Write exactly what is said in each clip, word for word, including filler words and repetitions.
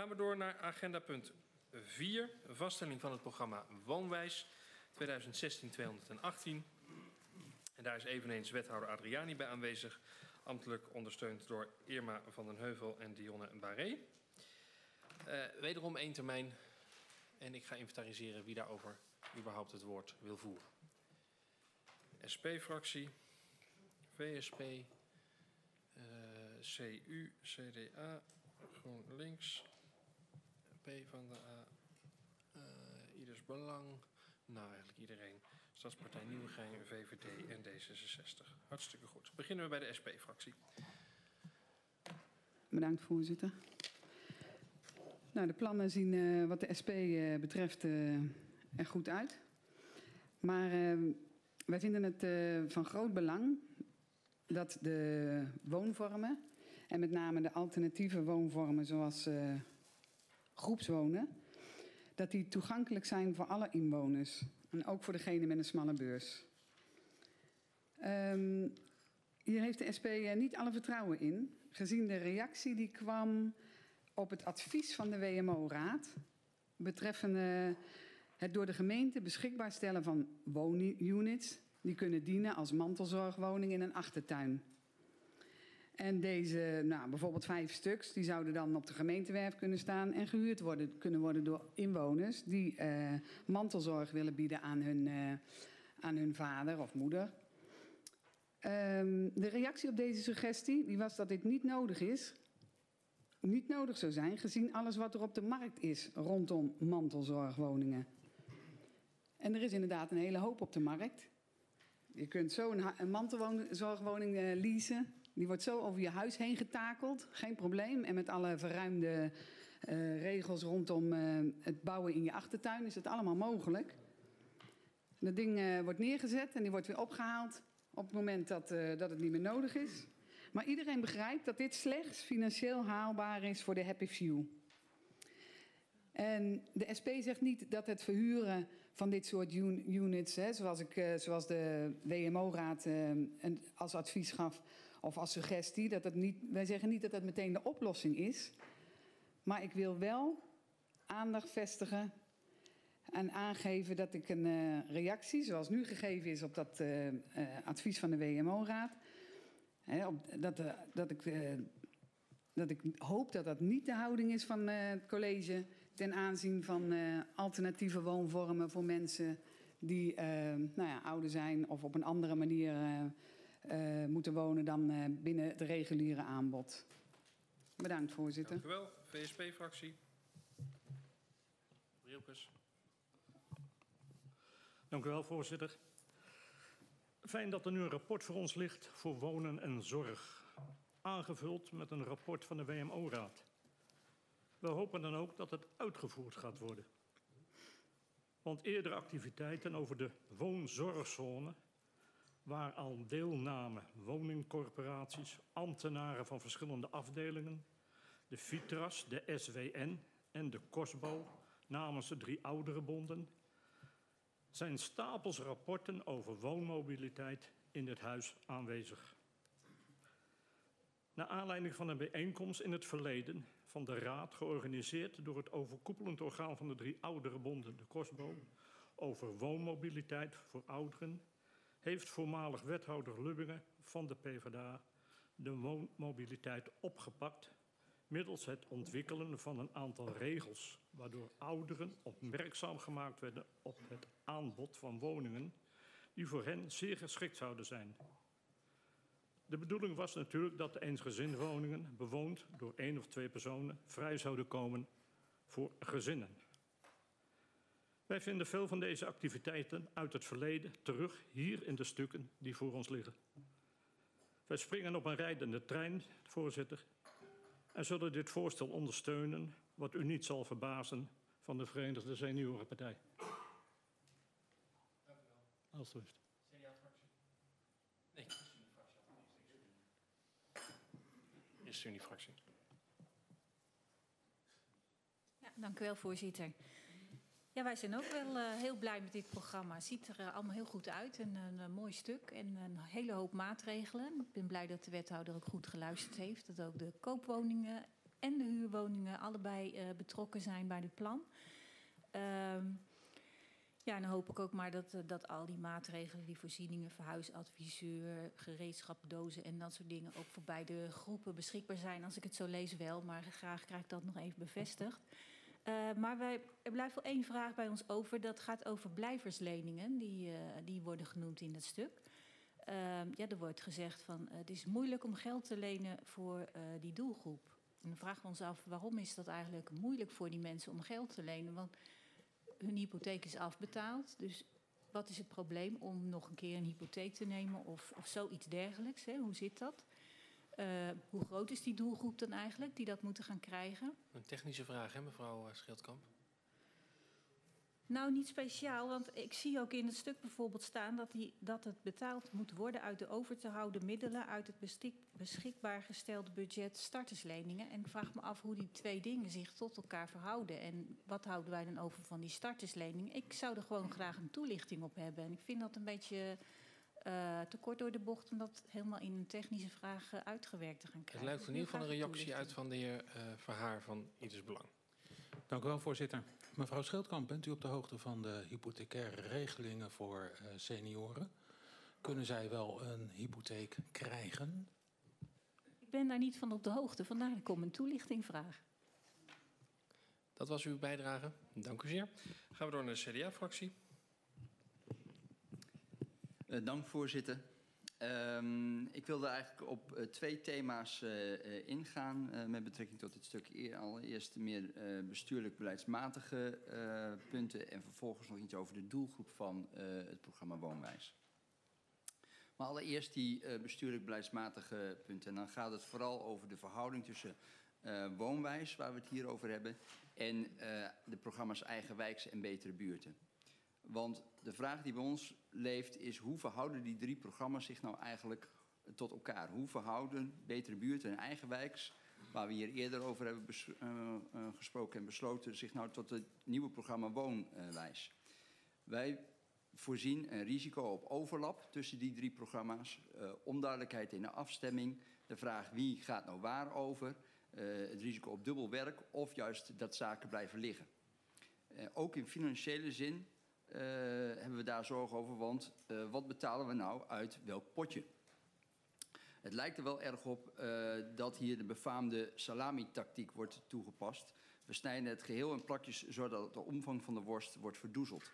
Gaan we door naar agenda punt vier. Vaststelling van het programma Woonwijs tweeduizend zestien tweehonderdachttien. En daar is eveneens wethouder Adriani bij aanwezig. Ambtelijk ondersteund door Irma van den Heuvel en Dionne Barré. Uh, wederom één termijn. En ik ga inventariseren wie daarover überhaupt het woord wil voeren. S P-fractie, V S P, uh, C U, C D A, GroenLinks, P van de A, uh, Ieders Belang. Nou, eigenlijk iedereen. Stadspartij Nieuwegein, V V D en D zesenzestig. Hartstikke goed. Beginnen we bij de S P-fractie. Bedankt, voorzitter. Nou, de plannen zien uh, wat de S P uh, betreft uh, er goed uit. Maar uh, wij vinden het uh, van groot belang dat de woonvormen, en met name de alternatieve woonvormen zoals uh, groepswonen, dat die toegankelijk zijn voor alle inwoners. En ook voor degene met een smalle beurs. Um, hier heeft de S P uh, niet alle vertrouwen in, gezien de reactie die kwam op het advies van de W M O-raad betreffende het door de gemeente beschikbaar stellen van woonunits die kunnen dienen als mantelzorgwoning in een achtertuin. En deze, nou, bijvoorbeeld vijf stuks, die zouden dan op de gemeentewerf kunnen staan en gehuurd worden, kunnen worden door inwoners die uh, mantelzorg willen bieden aan hun, uh, aan hun vader of moeder. Um, de reactie op deze suggestie die was dat dit niet nodig is. Niet nodig zou zijn, gezien alles wat er op de markt is rondom mantelzorgwoningen. En er is inderdaad een hele hoop op de markt. Je kunt zo een, een mantelzorgwoning uh, leasen. Die wordt zo over je huis heen getakeld, geen probleem. En met alle verruimde uh, regels rondom uh, het bouwen in je achtertuin is het allemaal mogelijk. Dat ding uh, wordt neergezet en die wordt weer opgehaald op het moment dat, uh, dat het niet meer nodig is. Maar iedereen begrijpt dat dit slechts financieel haalbaar is voor de Happy Few. En de S P zegt niet dat het verhuren van dit soort units, hè, zoals, ik, zoals de W M O-raad uh, als advies gaf of als suggestie, dat het niet, wij zeggen niet dat dat meteen de oplossing is. Maar ik wil wel aandacht vestigen en aangeven dat ik een uh, reactie, zoals nu gegeven is op dat uh, uh, advies van de W M O-raad, hè, op, dat, uh, dat ik... Uh, Dat ik hoop dat dat niet de houding is van uh, het college ten aanzien van uh, alternatieve woonvormen voor mensen die uh, nou ja, ouder zijn of op een andere manier uh, uh, moeten wonen dan uh, binnen het reguliere aanbod. Bedankt, voorzitter. Dank u wel. V S P-fractie. Rielkes. Dank u wel, voorzitter. Fijn dat er nu een rapport voor ons ligt voor wonen en zorg. Aangevuld met een rapport van de W M O-raad. We hopen dan ook dat het uitgevoerd gaat worden. Want eerdere activiteiten over de woonzorgzone, waar al deelnamen woningcorporaties, ambtenaren van verschillende afdelingen, de Vitras, de S W N en de Kosbo namens de drie ouderenbonden, zijn stapels rapporten over woonmobiliteit in dit huis aanwezig. Naar aanleiding van een bijeenkomst in het verleden van de Raad, georganiseerd door het overkoepelend orgaan van de drie ouderenbonden, de Kosbo, over woonmobiliteit voor ouderen, heeft voormalig wethouder Lubbingen van de P v d A de woonmobiliteit opgepakt middels het ontwikkelen van een aantal regels, waardoor ouderen opmerkzaam gemaakt werden op het aanbod van woningen die voor hen zeer geschikt zouden zijn. De bedoeling was natuurlijk dat de eensgezinswoningen, bewoond door één of twee personen, vrij zouden komen voor gezinnen. Wij vinden veel van deze activiteiten uit het verleden terug hier in de stukken die voor ons liggen. Wij springen op een rijdende trein, voorzitter, en zullen dit voorstel ondersteunen, wat u niet zal verbazen, van de Verenigde Seniorenpartij. Dank u wel. Alsjeblieft. C D A-fractie? Nee. Is de Unie-fractie. Ja, dank u wel, voorzitter. Ja, wij zijn ook wel uh, heel blij met dit programma. Het ziet er uh, allemaal heel goed uit. En een, een mooi stuk en een hele hoop maatregelen. Ik ben blij dat de wethouder ook goed geluisterd heeft. Dat ook de koopwoningen en de huurwoningen allebei uh, betrokken zijn bij dit plan. Uh, ja, en dan hoop ik ook maar dat, uh, dat al die maatregelen, die voorzieningen, verhuisadviseur, gereedschapdozen en dat soort dingen ook voor beide groepen beschikbaar zijn. Als ik het zo lees wel, maar graag krijg ik dat nog even bevestigd. Uh, maar wij, er blijft wel één vraag bij ons over. Dat gaat over blijversleningen, die, uh, die worden genoemd in het stuk. Uh, ja, er wordt gezegd van uh, het is moeilijk om geld te lenen voor uh, die doelgroep. En dan vragen we ons af, waarom is dat eigenlijk moeilijk voor die mensen om geld te lenen? Want hun hypotheek is afbetaald. Dus wat is het probleem om nog een keer een hypotheek te nemen of, of zoiets dergelijks? Hè? Hoe zit dat? Uh, hoe groot is die doelgroep dan eigenlijk die dat moeten gaan krijgen? Een technische vraag, hè, mevrouw Schildkamp? Nou, niet speciaal, want ik zie ook in het stuk bijvoorbeeld staan dat, die, dat het betaald moet worden uit de over te houden middelen uit het bestik, beschikbaar gestelde budget startersleningen. En ik vraag me af hoe die twee dingen zich tot elkaar verhouden. En wat houden wij dan over van die startersleningen? Ik zou er gewoon graag een toelichting op hebben. En ik vind dat een beetje uh, te kort door de bocht om dat helemaal in een technische vraag uh, uitgewerkt te gaan krijgen. Het luidt in ieder geval een reactie uit van de heer uh, Verhaar van Ieders Belang. Dank u wel, voorzitter. Mevrouw Schildkamp, bent u op de hoogte van de hypothecaire regelingen voor uh, senioren? Kunnen zij wel een hypotheek krijgen? Ik ben daar niet van op de hoogte, vandaar dat ik om een toelichting vraag. Dat was uw bijdrage. Dank u zeer. Gaan we door naar de C D A-fractie. Uh, dank, voorzitter. Um, ik wilde eigenlijk op uh, twee thema's uh, uh, ingaan uh, met betrekking tot dit stuk. Eer, allereerst de meer uh, bestuurlijk beleidsmatige uh, punten en vervolgens nog iets over de doelgroep van uh, het programma Woonwijs. Maar allereerst die uh, bestuurlijk beleidsmatige punten. En dan gaat het vooral over de verhouding tussen uh, Woonwijs, waar we het hier over hebben, en uh, de programma's Eigenwijks en Betere Buurten. Want de vraag die bij ons leeft is, hoe verhouden die drie programma's zich nou eigenlijk tot elkaar? Hoe verhouden Betere Buurten en Eigenwijks, waar we hier eerder over hebben bes- uh, uh, gesproken en besloten, zich nou tot het nieuwe programma Woonwijs? Wij voorzien een risico op overlap tussen die drie programma's, uh, onduidelijkheid in de afstemming, de vraag wie gaat nou waar over, uh, het risico op dubbel werk of juist dat zaken blijven liggen. Uh, ook in financiële zin Uh, hebben we daar zorgen over, want uh, wat betalen we nou uit welk potje? Het lijkt er wel erg op uh, dat hier de befaamde salami-tactiek wordt toegepast. We snijden het geheel in plakjes zodat de omvang van de worst wordt verdoezeld.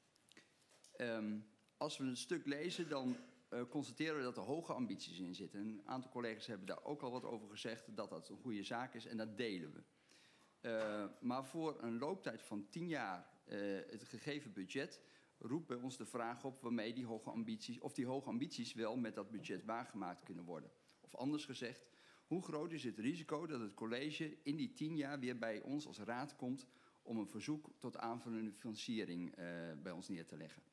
Um, als we het stuk lezen, dan uh, constateren we dat er hoge ambities in zitten. Een aantal collega's hebben daar ook al wat over gezegd, dat dat een goede zaak is en dat delen we. Uh, maar voor een looptijd van tien jaar uh, het gegeven budget roept bij ons de vraag op waarmee die hoge ambities, of die hoge ambities wel met dat budget waargemaakt kunnen worden. Of anders gezegd, hoe groot is het risico dat het college in die tien jaar weer bij ons als raad komt om een verzoek tot aanvullende financiering uh, bij ons neer te leggen.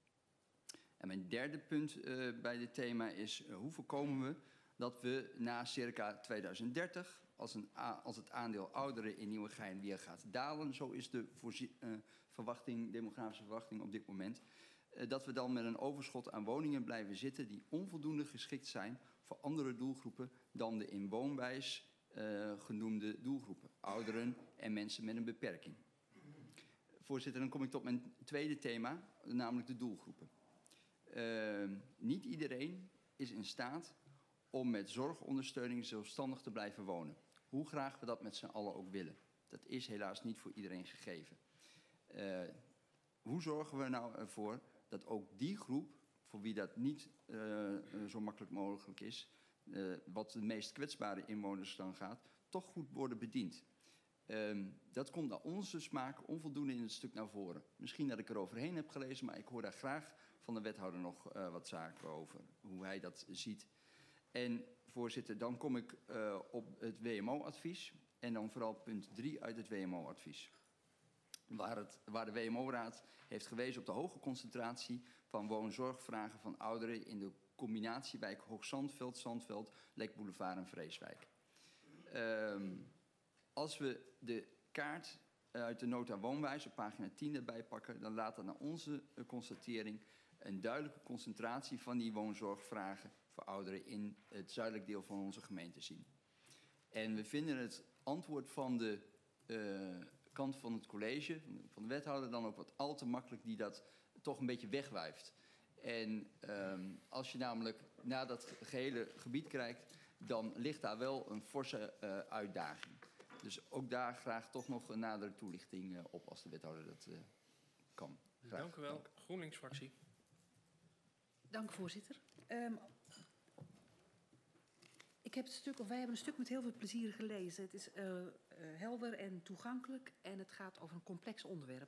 En mijn derde punt uh, bij dit thema is, uh, hoe voorkomen we dat we na circa tweeduizend dertig... Als, een, als het aandeel ouderen in Nieuwegein weer gaat dalen, zo is de voorzie- uh, verwachting, demografische verwachting op dit moment, uh, dat we dan met een overschot aan woningen blijven zitten die onvoldoende geschikt zijn voor andere doelgroepen dan de in Woonwijs uh, genoemde doelgroepen, ouderen en mensen met een beperking. Voorzitter, dan kom ik tot mijn tweede thema, namelijk de doelgroepen. Uh, niet iedereen is in staat om met zorgondersteuning zelfstandig te blijven wonen. Hoe graag we dat met z'n allen ook willen. Dat is helaas niet voor iedereen gegeven. Uh, hoe zorgen we nou ervoor dat ook die groep, voor wie dat niet uh, zo makkelijk mogelijk is, uh, wat de meest kwetsbare inwoners dan gaat, toch goed worden bediend? Uh, dat komt naar onze smaak onvoldoende in het stuk naar voren. Misschien dat ik er overheen heb gelezen, maar ik hoor daar graag van de wethouder nog uh, wat zaken over, hoe hij dat ziet. En voorzitter, dan kom ik uh, op het W M O-advies en dan vooral punt drie uit het W M O-advies. Waar, het, waar de W M O-raad heeft gewezen op de hoge concentratie van woonzorgvragen van ouderen in de combinatiewijk Hoogzandveld, Zandveld, Lek Boulevard en Vreeswijk. Um, als we de kaart uit de nota Woonwijs op pagina tien erbij pakken, dan laat dat naar onze uh, constatering een duidelijke concentratie van die woonzorgvragen voor ouderen in het zuidelijk deel van onze gemeente zien. En we vinden het antwoord van de uh, kant van het college, van de wethouder, dan ook wat al te makkelijk die dat toch een beetje wegwuift. En um, als je namelijk naar dat gehele gebied kijkt, dan ligt daar wel een forse uh, uitdaging. Dus ook daar graag toch nog een nadere toelichting uh, op als de wethouder dat uh, kan. Graag. Dank u wel. GroenLinks-fractie. Dank u, voorzitter. Um, ik heb het stuk, of wij hebben een stuk met heel veel plezier gelezen. Het is uh, uh, helder en toegankelijk en het gaat over een complex onderwerp.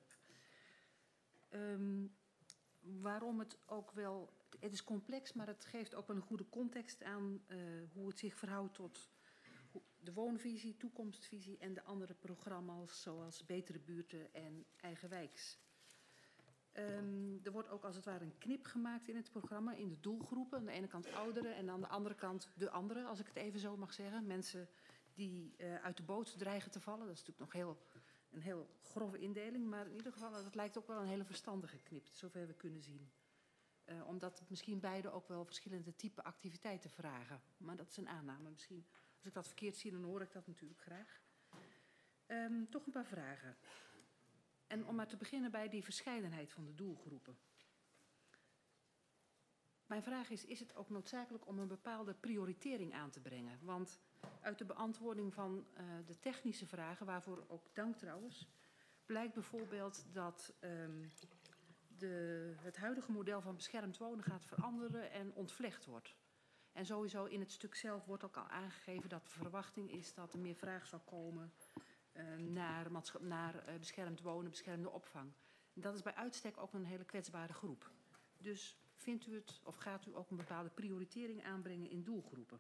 Um, waarom het ook wel... Het is complex, maar het geeft ook wel een goede context aan uh, hoe het zich verhoudt tot de woonvisie, toekomstvisie en de andere programma's zoals Betere Buurten en Eigenwijks. Um, er wordt ook als het ware een knip gemaakt in het programma, in de doelgroepen. Aan de ene kant ouderen en aan de andere kant de anderen, als ik het even zo mag zeggen. Mensen die uh, uit de boot dreigen te vallen. Dat is natuurlijk nog heel, een heel grove indeling, maar in ieder geval, dat lijkt ook wel een hele verstandige knip, zover we kunnen zien. Uh, omdat misschien beide ook wel verschillende type activiteiten vragen. Maar dat is een aanname misschien. Als ik dat verkeerd zie, dan hoor ik dat natuurlijk graag. Um, toch een paar vragen. En om maar te beginnen bij die verscheidenheid van de doelgroepen. Mijn vraag is, is het ook noodzakelijk om een bepaalde prioritering aan te brengen? Want uit de beantwoording van uh, de technische vragen, waarvoor ook dank trouwens, blijkt bijvoorbeeld dat um, de, het huidige model van beschermd wonen gaat veranderen en ontvlecht wordt. En sowieso in het stuk zelf wordt ook al aangegeven dat de verwachting is dat er meer vraag zal komen uh, naar, naar uh, beschermd wonen, beschermde opvang. En dat is bij uitstek ook een hele kwetsbare groep. Dus vindt u het, of gaat u ook een bepaalde prioritering aanbrengen in doelgroepen?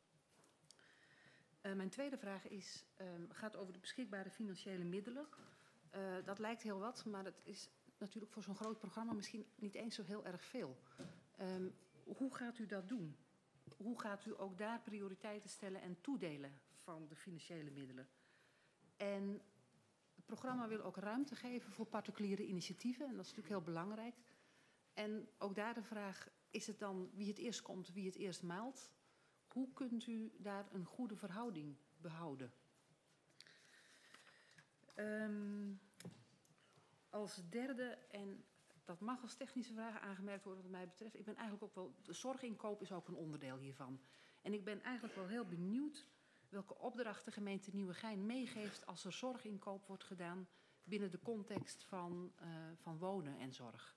Uh, mijn tweede vraag is, uh, gaat over de beschikbare financiële middelen. Uh, dat lijkt heel wat, maar het is natuurlijk voor zo'n groot programma misschien niet eens zo heel erg veel. Um, hoe gaat u dat doen? Hoe gaat u ook daar prioriteiten stellen en toedelen van de financiële middelen? En het programma wil ook ruimte geven voor particuliere initiatieven. En dat is natuurlijk heel belangrijk. En ook daar de vraag, is het dan wie het eerst komt, wie het eerst maalt? Hoe kunt u daar een goede verhouding behouden? Um, als derde, en dat mag als technische vraag aangemerkt worden wat mij betreft. Ik ben eigenlijk ook wel, de zorginkoop is ook een onderdeel hiervan. En ik ben eigenlijk wel heel benieuwd welke opdracht de gemeente Nieuwegein meegeeft als er zorginkoop wordt gedaan binnen de context van, uh, van wonen en zorg.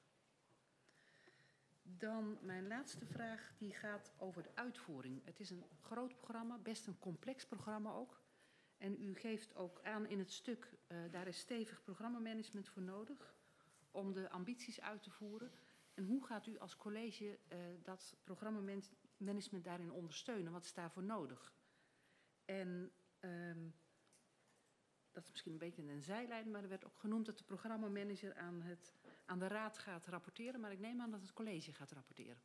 Dan mijn laatste vraag, die gaat over de uitvoering. Het is een groot programma, best een complex programma ook. En u geeft ook aan in het stuk, uh, daar is stevig programmamanagement voor nodig om de ambities uit te voeren. En hoe gaat u als college uh, dat programmamanagement daarin ondersteunen? Wat is daarvoor nodig? En um, dat is misschien een beetje een zijlijn, maar er werd ook genoemd dat de programmamanager aan, het, aan de raad gaat rapporteren. Maar ik neem aan dat het college gaat rapporteren.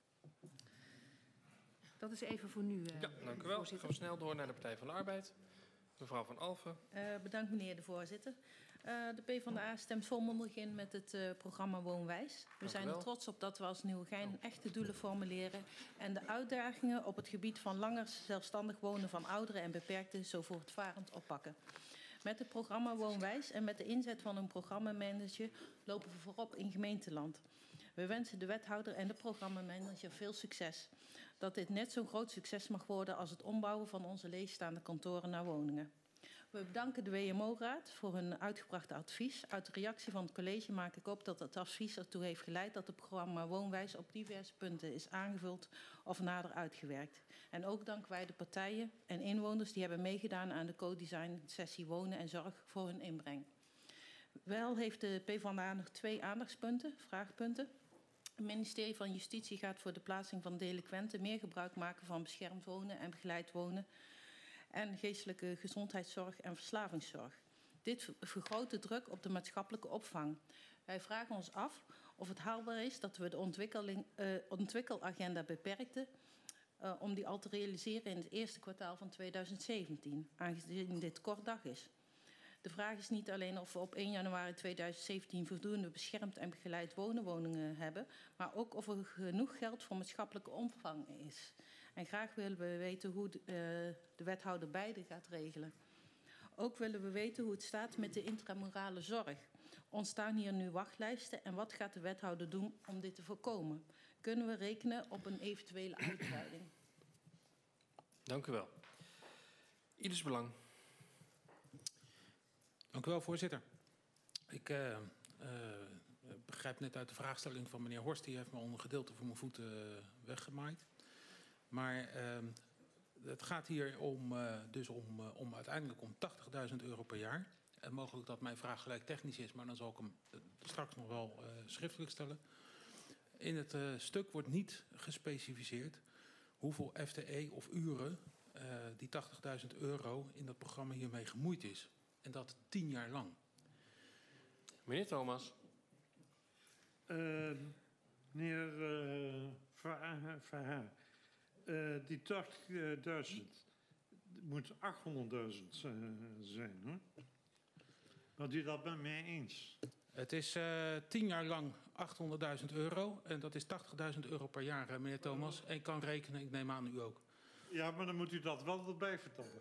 Dat is even voor nu, uh, Ja, dank u wel. Dan gaan we snel door naar de Partij van de Arbeid. Mevrouw Van Alphen. Uh, bedankt meneer de voorzitter. Uh, de PvdA stemt volmondig in met het uh, programma Woonwijs. We zijn er trots op dat we als Nieuwegein echte doelen formuleren en de uitdagingen op het gebied van langer zelfstandig wonen van ouderen en beperkten zo voortvarend oppakken. Met het programma Woonwijs en met de inzet van een programmamanager lopen we voorop in gemeenteland. We wensen de wethouder en de programmamanager veel succes. Dat dit net zo'n groot succes mag worden als het ombouwen van onze leegstaande kantoren naar woningen. We bedanken de W M O-raad voor hun uitgebrachte advies. Uit de reactie van het college maak ik op dat het advies ertoe heeft geleid dat het programma Woonwijs op diverse punten is aangevuld of nader uitgewerkt. En ook danken wij de partijen en inwoners die hebben meegedaan aan de co-design sessie Wonen en Zorg voor hun inbreng. Wel heeft de PvdA nog twee aandachtspunten, vraagpunten. Het ministerie van Justitie gaat voor de plaatsing van delinquenten meer gebruik maken van beschermd wonen en begeleid wonen en geestelijke gezondheidszorg en verslavingszorg. Dit vergroot de druk op de maatschappelijke opvang. Wij vragen ons af of het haalbaar is dat we de ontwikkeling, uh, ontwikkelagenda beperkten uh, om die al te realiseren in het eerste kwartaal van tweeduizend zeventien, aangezien dit kort dag is. De vraag is niet alleen of we op één januari tweeduizend zeventien voldoende beschermd en begeleid wonenwoningen hebben, maar ook of er genoeg geld voor maatschappelijke opvang is. En graag willen we weten hoe de, uh, de wethouder beide gaat regelen. Ook willen we weten hoe het staat met de intramurale zorg. Ontstaan hier nu wachtlijsten en wat gaat de wethouder doen om dit te voorkomen? Kunnen we rekenen op een eventuele uitbreiding? Dank u wel. Ieders Belang. Dank u wel, voorzitter. Ik uh, uh, begrijp net uit de vraagstelling van meneer Horst, die heeft me al een gedeelte van mijn voeten uh, weggemaaid. Maar uh, het gaat hier om, uh, dus om, uh, om uiteindelijk om tachtigduizend euro per jaar. En mogelijk dat mijn vraag gelijk technisch is, maar dan zal ik hem uh, straks nog wel uh, schriftelijk stellen. In het uh, stuk wordt niet gespecificeerd hoeveel F T E of uren uh, die tachtigduizend euro in dat programma hiermee gemoeid is. En dat tien jaar lang. Meneer Thomas. Uh, meneer uh, Verhaar, uh, die tachtigduizend moet achthonderdduizend uh, zijn, hoor. Bent u dat met mij eens? Het is uh, tien jaar lang achthonderdduizend euro. En dat is tachtigduizend euro per jaar, uh, meneer Thomas. En ik kan rekenen, ik neem aan u ook. Ja, maar dan moet u dat wel erbij vertellen.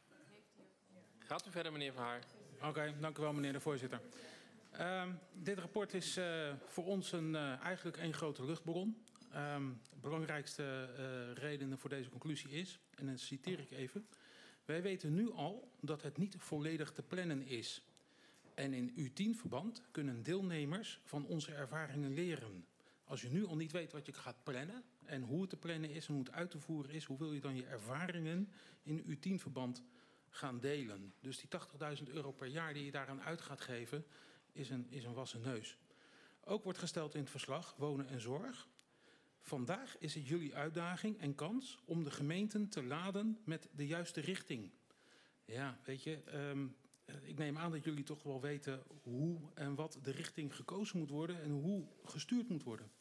Gaat u verder, meneer Verhaar. Oké, okay, dank u wel, meneer de voorzitter. Uh, dit rapport is uh, voor ons een, uh, eigenlijk één grote luchtballon. Um, de belangrijkste uh, redenen voor deze conclusie is, en dan citeer ik even. Wij weten nu al dat het niet volledig te plannen is. En in U tien verband kunnen deelnemers van onze ervaringen leren. Als je nu al niet weet wat je gaat plannen en hoe het te plannen is en hoe het uit te voeren is, hoe wil je dan je ervaringen in U tien verband gaan delen? Dus die tachtigduizend euro per jaar die je daaraan uit gaat geven, is een, is een wassen neus. Ook wordt gesteld in het verslag wonen en zorg. Vandaag is het jullie uitdaging en kans om de gemeenten te laden met de juiste richting. Ja, weet je, um, ik neem aan dat jullie toch wel weten hoe en wat de richting gekozen moet worden en hoe gestuurd moet worden.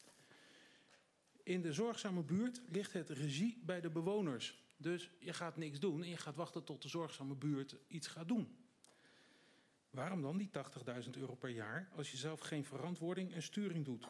In de zorgzame buurt ligt het regie bij de bewoners. Dus je gaat niks doen en je gaat wachten tot de zorgzame buurt iets gaat doen. Waarom dan die tachtigduizend euro per jaar als je zelf geen verantwoording en sturing doet?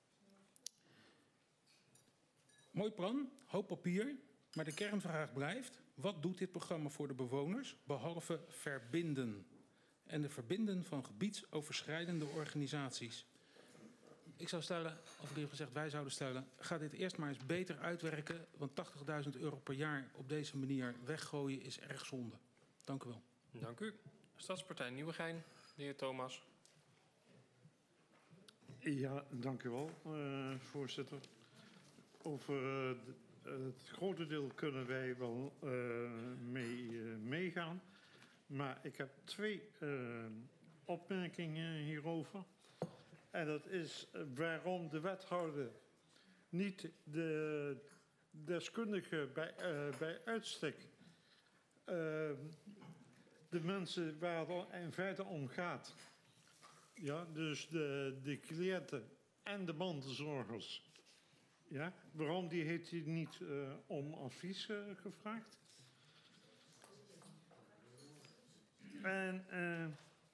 Mooi plan, hoop papier, maar de kernvraag blijft: wat doet dit programma voor de bewoners behalve verbinden? En de verbinden van gebiedsoverschrijdende organisaties. Ik zou stellen, of liever gezegd wij zouden stellen, ga dit eerst maar eens beter uitwerken, want tachtigduizend euro per jaar op deze manier weggooien is erg zonde. Dank u wel. Dank u. Stadspartij Nieuwegein, de heer Thomas. Ja, dank u wel, uh, voorzitter. Over uh, de, uh, het grote deel kunnen wij wel uh, mee uh, meegaan. Maar ik heb twee uh, opmerkingen hierover. En dat is uh, waarom de wethouder niet de deskundige bij, uh, bij uitstek, uh, de mensen waar het in feite om gaat, ja, dus de, de cliënten en de mantelzorgers, ja, waarom die heeft hij niet uh, om advies uh, gevraagd? En, uh,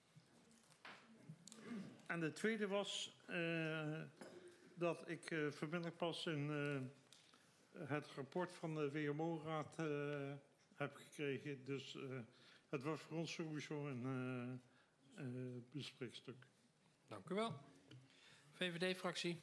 en de tweede was uh, dat ik uh, vanmiddag pas in uh, het rapport van de W M O-raad uh, heb gekregen. Dus uh, het was voor ons sowieso een uh, uh, bespreekstuk. Dank u wel. V V D-fractie.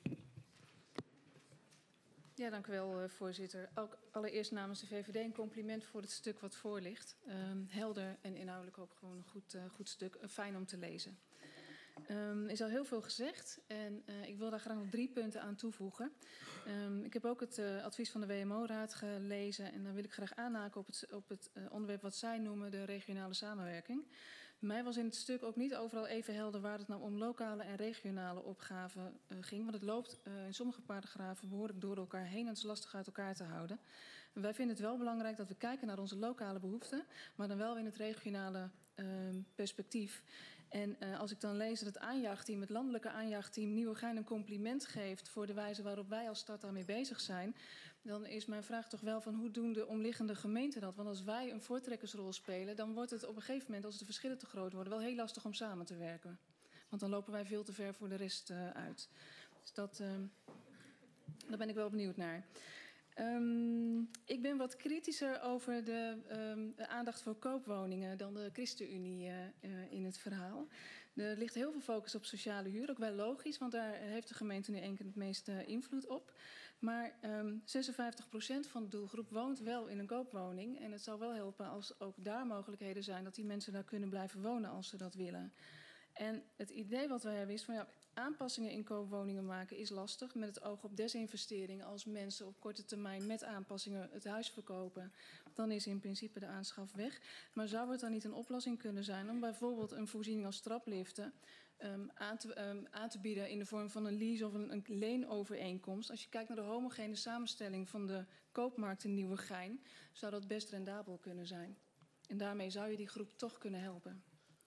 Ja, dank u wel, uh, voorzitter. Ook allereerst namens de V V D een compliment voor het stuk wat voor ligt. Um, helder en inhoudelijk ook gewoon een goed, uh, goed stuk. Uh, fijn om te lezen. Um, er is al heel veel gezegd en uh, ik wil daar graag nog drie punten aan toevoegen. Um, ik heb ook het uh, advies van de W M O-raad gelezen en dan wil ik graag aanhaken op het, op het uh, onderwerp wat zij noemen de regionale samenwerking. Bij mij was in het stuk ook niet overal even helder waar het nou om lokale en regionale opgaven uh, ging. Want het loopt uh, in sommige paragrafen behoorlijk door elkaar heen en het is lastig uit elkaar te houden. En wij vinden het wel belangrijk dat we kijken naar onze lokale behoeften, maar dan wel in het regionale uh, perspectief. En uh, als ik dan lees dat het aanjaagteam, het landelijke aanjaagteam Nieuwegein een compliment geeft voor de wijze waarop wij als stad daarmee bezig zijn, dan is mijn vraag toch wel van hoe doen de omliggende gemeenten dat? Want als wij een voortrekkersrol spelen, dan wordt het op een gegeven moment, als de verschillen te groot worden, wel heel lastig om samen te werken. Want dan lopen wij veel te ver voor de rest uh, uit. Dus dat, uh, daar ben ik wel benieuwd naar. Um, ik ben wat kritischer over de, um, de aandacht voor koopwoningen dan de ChristenUnie uh, uh, in het verhaal. Er ligt heel veel focus op sociale huur, ook wel logisch, want daar heeft de gemeente nu één keer het meeste invloed op. Maar um, zesenvijftig procent van de doelgroep woont wel in een koopwoning. En het zou wel helpen als ook daar mogelijkheden zijn dat die mensen daar kunnen blijven wonen als ze dat willen. En het idee wat wij hebben is van ja, aanpassingen in koopwoningen maken is lastig met het oog op desinvestering. Als mensen op korte termijn met aanpassingen het huis verkopen, dan is in principe de aanschaf weg. Maar zou het dan niet een oplossing kunnen zijn om bijvoorbeeld een voorziening als trapliften um, aan, te, um, aan te bieden in de vorm van een lease of een, een leenovereenkomst? Als je kijkt naar de homogene samenstelling van de koopmarkt in Nieuwegein, zou dat best rendabel kunnen zijn. En daarmee zou je die groep toch kunnen helpen.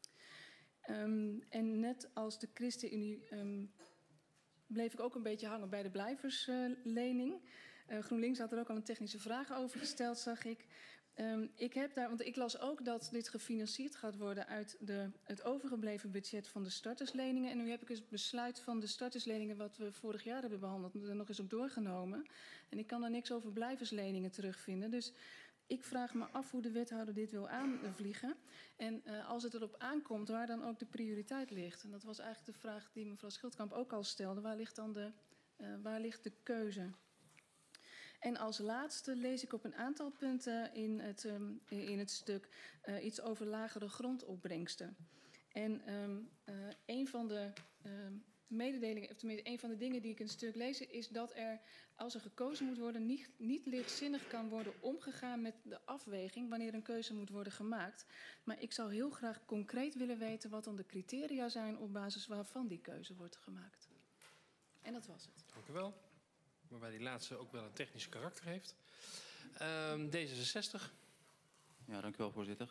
Um, en net als de ChristenUnie um, bleef ik ook een beetje hangen bij de blijverslening. Uh, uh, GroenLinks had er ook al een technische vraag over gesteld, zag ik. Um, ik heb daar, want ik las ook dat dit gefinancierd gaat worden uit de, het overgebleven budget van de startersleningen. En nu heb ik het besluit van de startersleningen wat we vorig jaar hebben behandeld er nog eens op doorgenomen. En ik kan daar niks over blijversleningen terugvinden. Dus ik vraag me af hoe de wethouder dit wil aanvliegen. En uh, als het erop aankomt, waar dan ook de prioriteit ligt. En dat was eigenlijk de vraag die mevrouw Schildkamp ook al stelde. Waar ligt dan de, uh, waar ligt de keuze? En als laatste lees ik op een aantal punten in het, um, in het stuk uh, iets over lagere grondopbrengsten. En um, uh, een van de um, mededelingen, of tenminste een van de dingen die ik in het stuk lees, is dat er, als er gekozen moet worden, niet, niet lichtzinnig kan worden omgegaan met de afweging wanneer een keuze moet worden gemaakt. Maar ik zou heel graag concreet willen weten wat dan de criteria zijn op basis waarvan die keuze wordt gemaakt. En dat was het. Dank u wel. Waarbij die laatste ook wel een technisch karakter heeft. Um, D zesenzestig. Ja, dank u wel, voorzitter.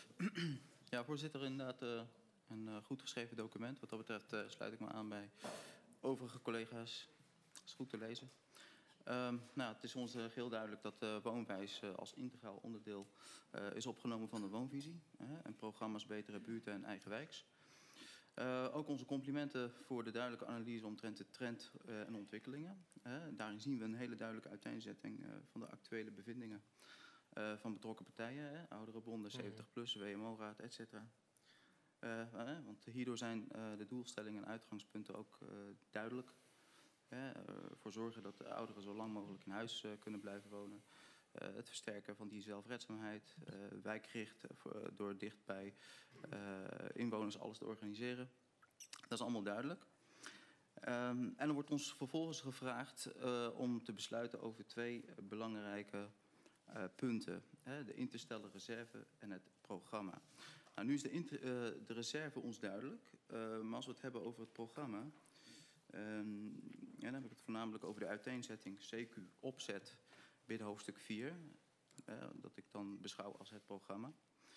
Ja, voorzitter, inderdaad uh, een uh, goed geschreven document. Wat dat betreft uh, sluit ik me aan bij overige collega's. Dat is goed te lezen. Um, nou, het is ons uh, heel duidelijk dat uh, woonwijs uh, als integraal onderdeel uh, is opgenomen van de woonvisie. Uh, en programma's Betere Buurten en Eigenwijks. Uh, ook onze complimenten voor de duidelijke analyse omtrent de trend uh, en ontwikkelingen. Uh, daarin zien we een hele duidelijke uiteenzetting uh, van de actuele bevindingen uh, van betrokken partijen. Uh, ouderenbonden, zeventig plus, W M O-raad, et cetera. Uh, uh, want hierdoor zijn uh, de doelstellingen en uitgangspunten ook uh, duidelijk. Uh, voor zorgen dat de ouderen zo lang mogelijk in huis uh, kunnen blijven wonen. Uh, het versterken van die zelfredzaamheid, uh, wijkgericht uh, door dicht bij uh, inwoners alles te organiseren. Dat is allemaal duidelijk. Um, en er wordt ons vervolgens gevraagd uh, om te besluiten over twee belangrijke uh, punten. Hè, de interstelle reserve en het programma. Nou, nu is de, inter, uh, de reserve ons duidelijk, uh, maar als we het hebben over het programma, um, ja, dan heb ik het voornamelijk over de uiteenzetting C Q opzet binnen hoofdstuk vier, uh, dat ik dan beschouw als het programma.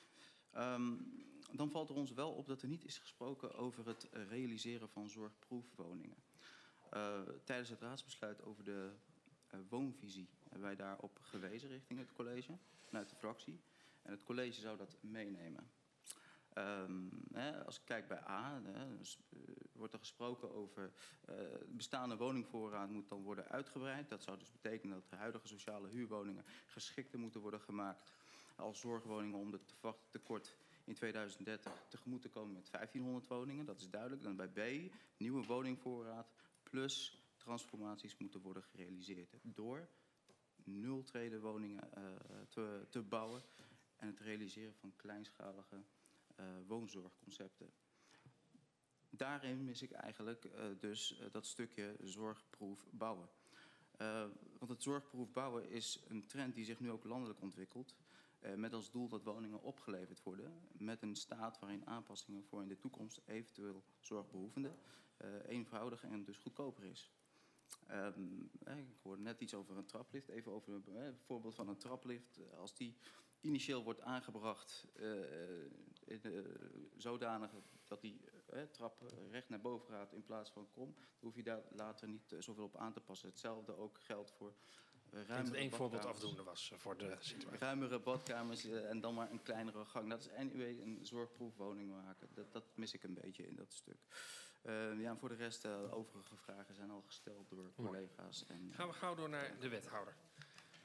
Um, dan valt er ons wel op dat er niet is gesproken over het realiseren van zorgproefwoningen. Uh, tijdens het raadsbesluit over de uh, woonvisie hebben wij daarop gewezen richting het college, vanuit de fractie. En het college zou dat meenemen. Um, hè, als ik kijk bij A, hè, dus, uh, wordt er gesproken over uh, de bestaande woningvoorraad moet dan worden uitgebreid. Dat zou dus betekenen dat de huidige sociale huurwoningen geschikter moeten worden gemaakt als zorgwoningen om het tekort in tweeduizend dertig tegemoet te komen met vijftienhonderd woningen. Dat is duidelijk. Dan bij B, nieuwe woningvoorraad plus transformaties moeten worden gerealiseerd door nultrede woningen uh, te, te bouwen en het realiseren van kleinschalige uh, woonzorgconcepten. Daarin mis ik eigenlijk uh, dus uh, dat stukje zorgproef bouwen. Uh, want het zorgproef bouwen is een trend die zich nu ook landelijk ontwikkelt. Uh, met als doel dat woningen opgeleverd worden met een staat waarin aanpassingen voor in de toekomst eventueel zorgbehoevenden uh, eenvoudig en dus goedkoper is. Um, eh, ik hoorde net iets over een traplift. Even over een eh, voorbeeld van een traplift. Als die initieel wordt aangebracht uh, in de, zodanig dat die uh, trap recht naar boven gaat in plaats van krom, dan hoef je daar later niet uh, zoveel op aan te passen. Hetzelfde ook geldt voor uh, ruimere badkamers. één voorbeeld afdoende was voor de situatie. Ruimere badkamers uh, en dan maar een kleinere gang. Dat is anyway een zorgproefwoning maken. Dat, dat mis ik een beetje in dat stuk. Uh, ja, en voor de rest, de uh, overige vragen zijn al gesteld door collega's. En, uh, Gaan we gauw door naar de wethouder.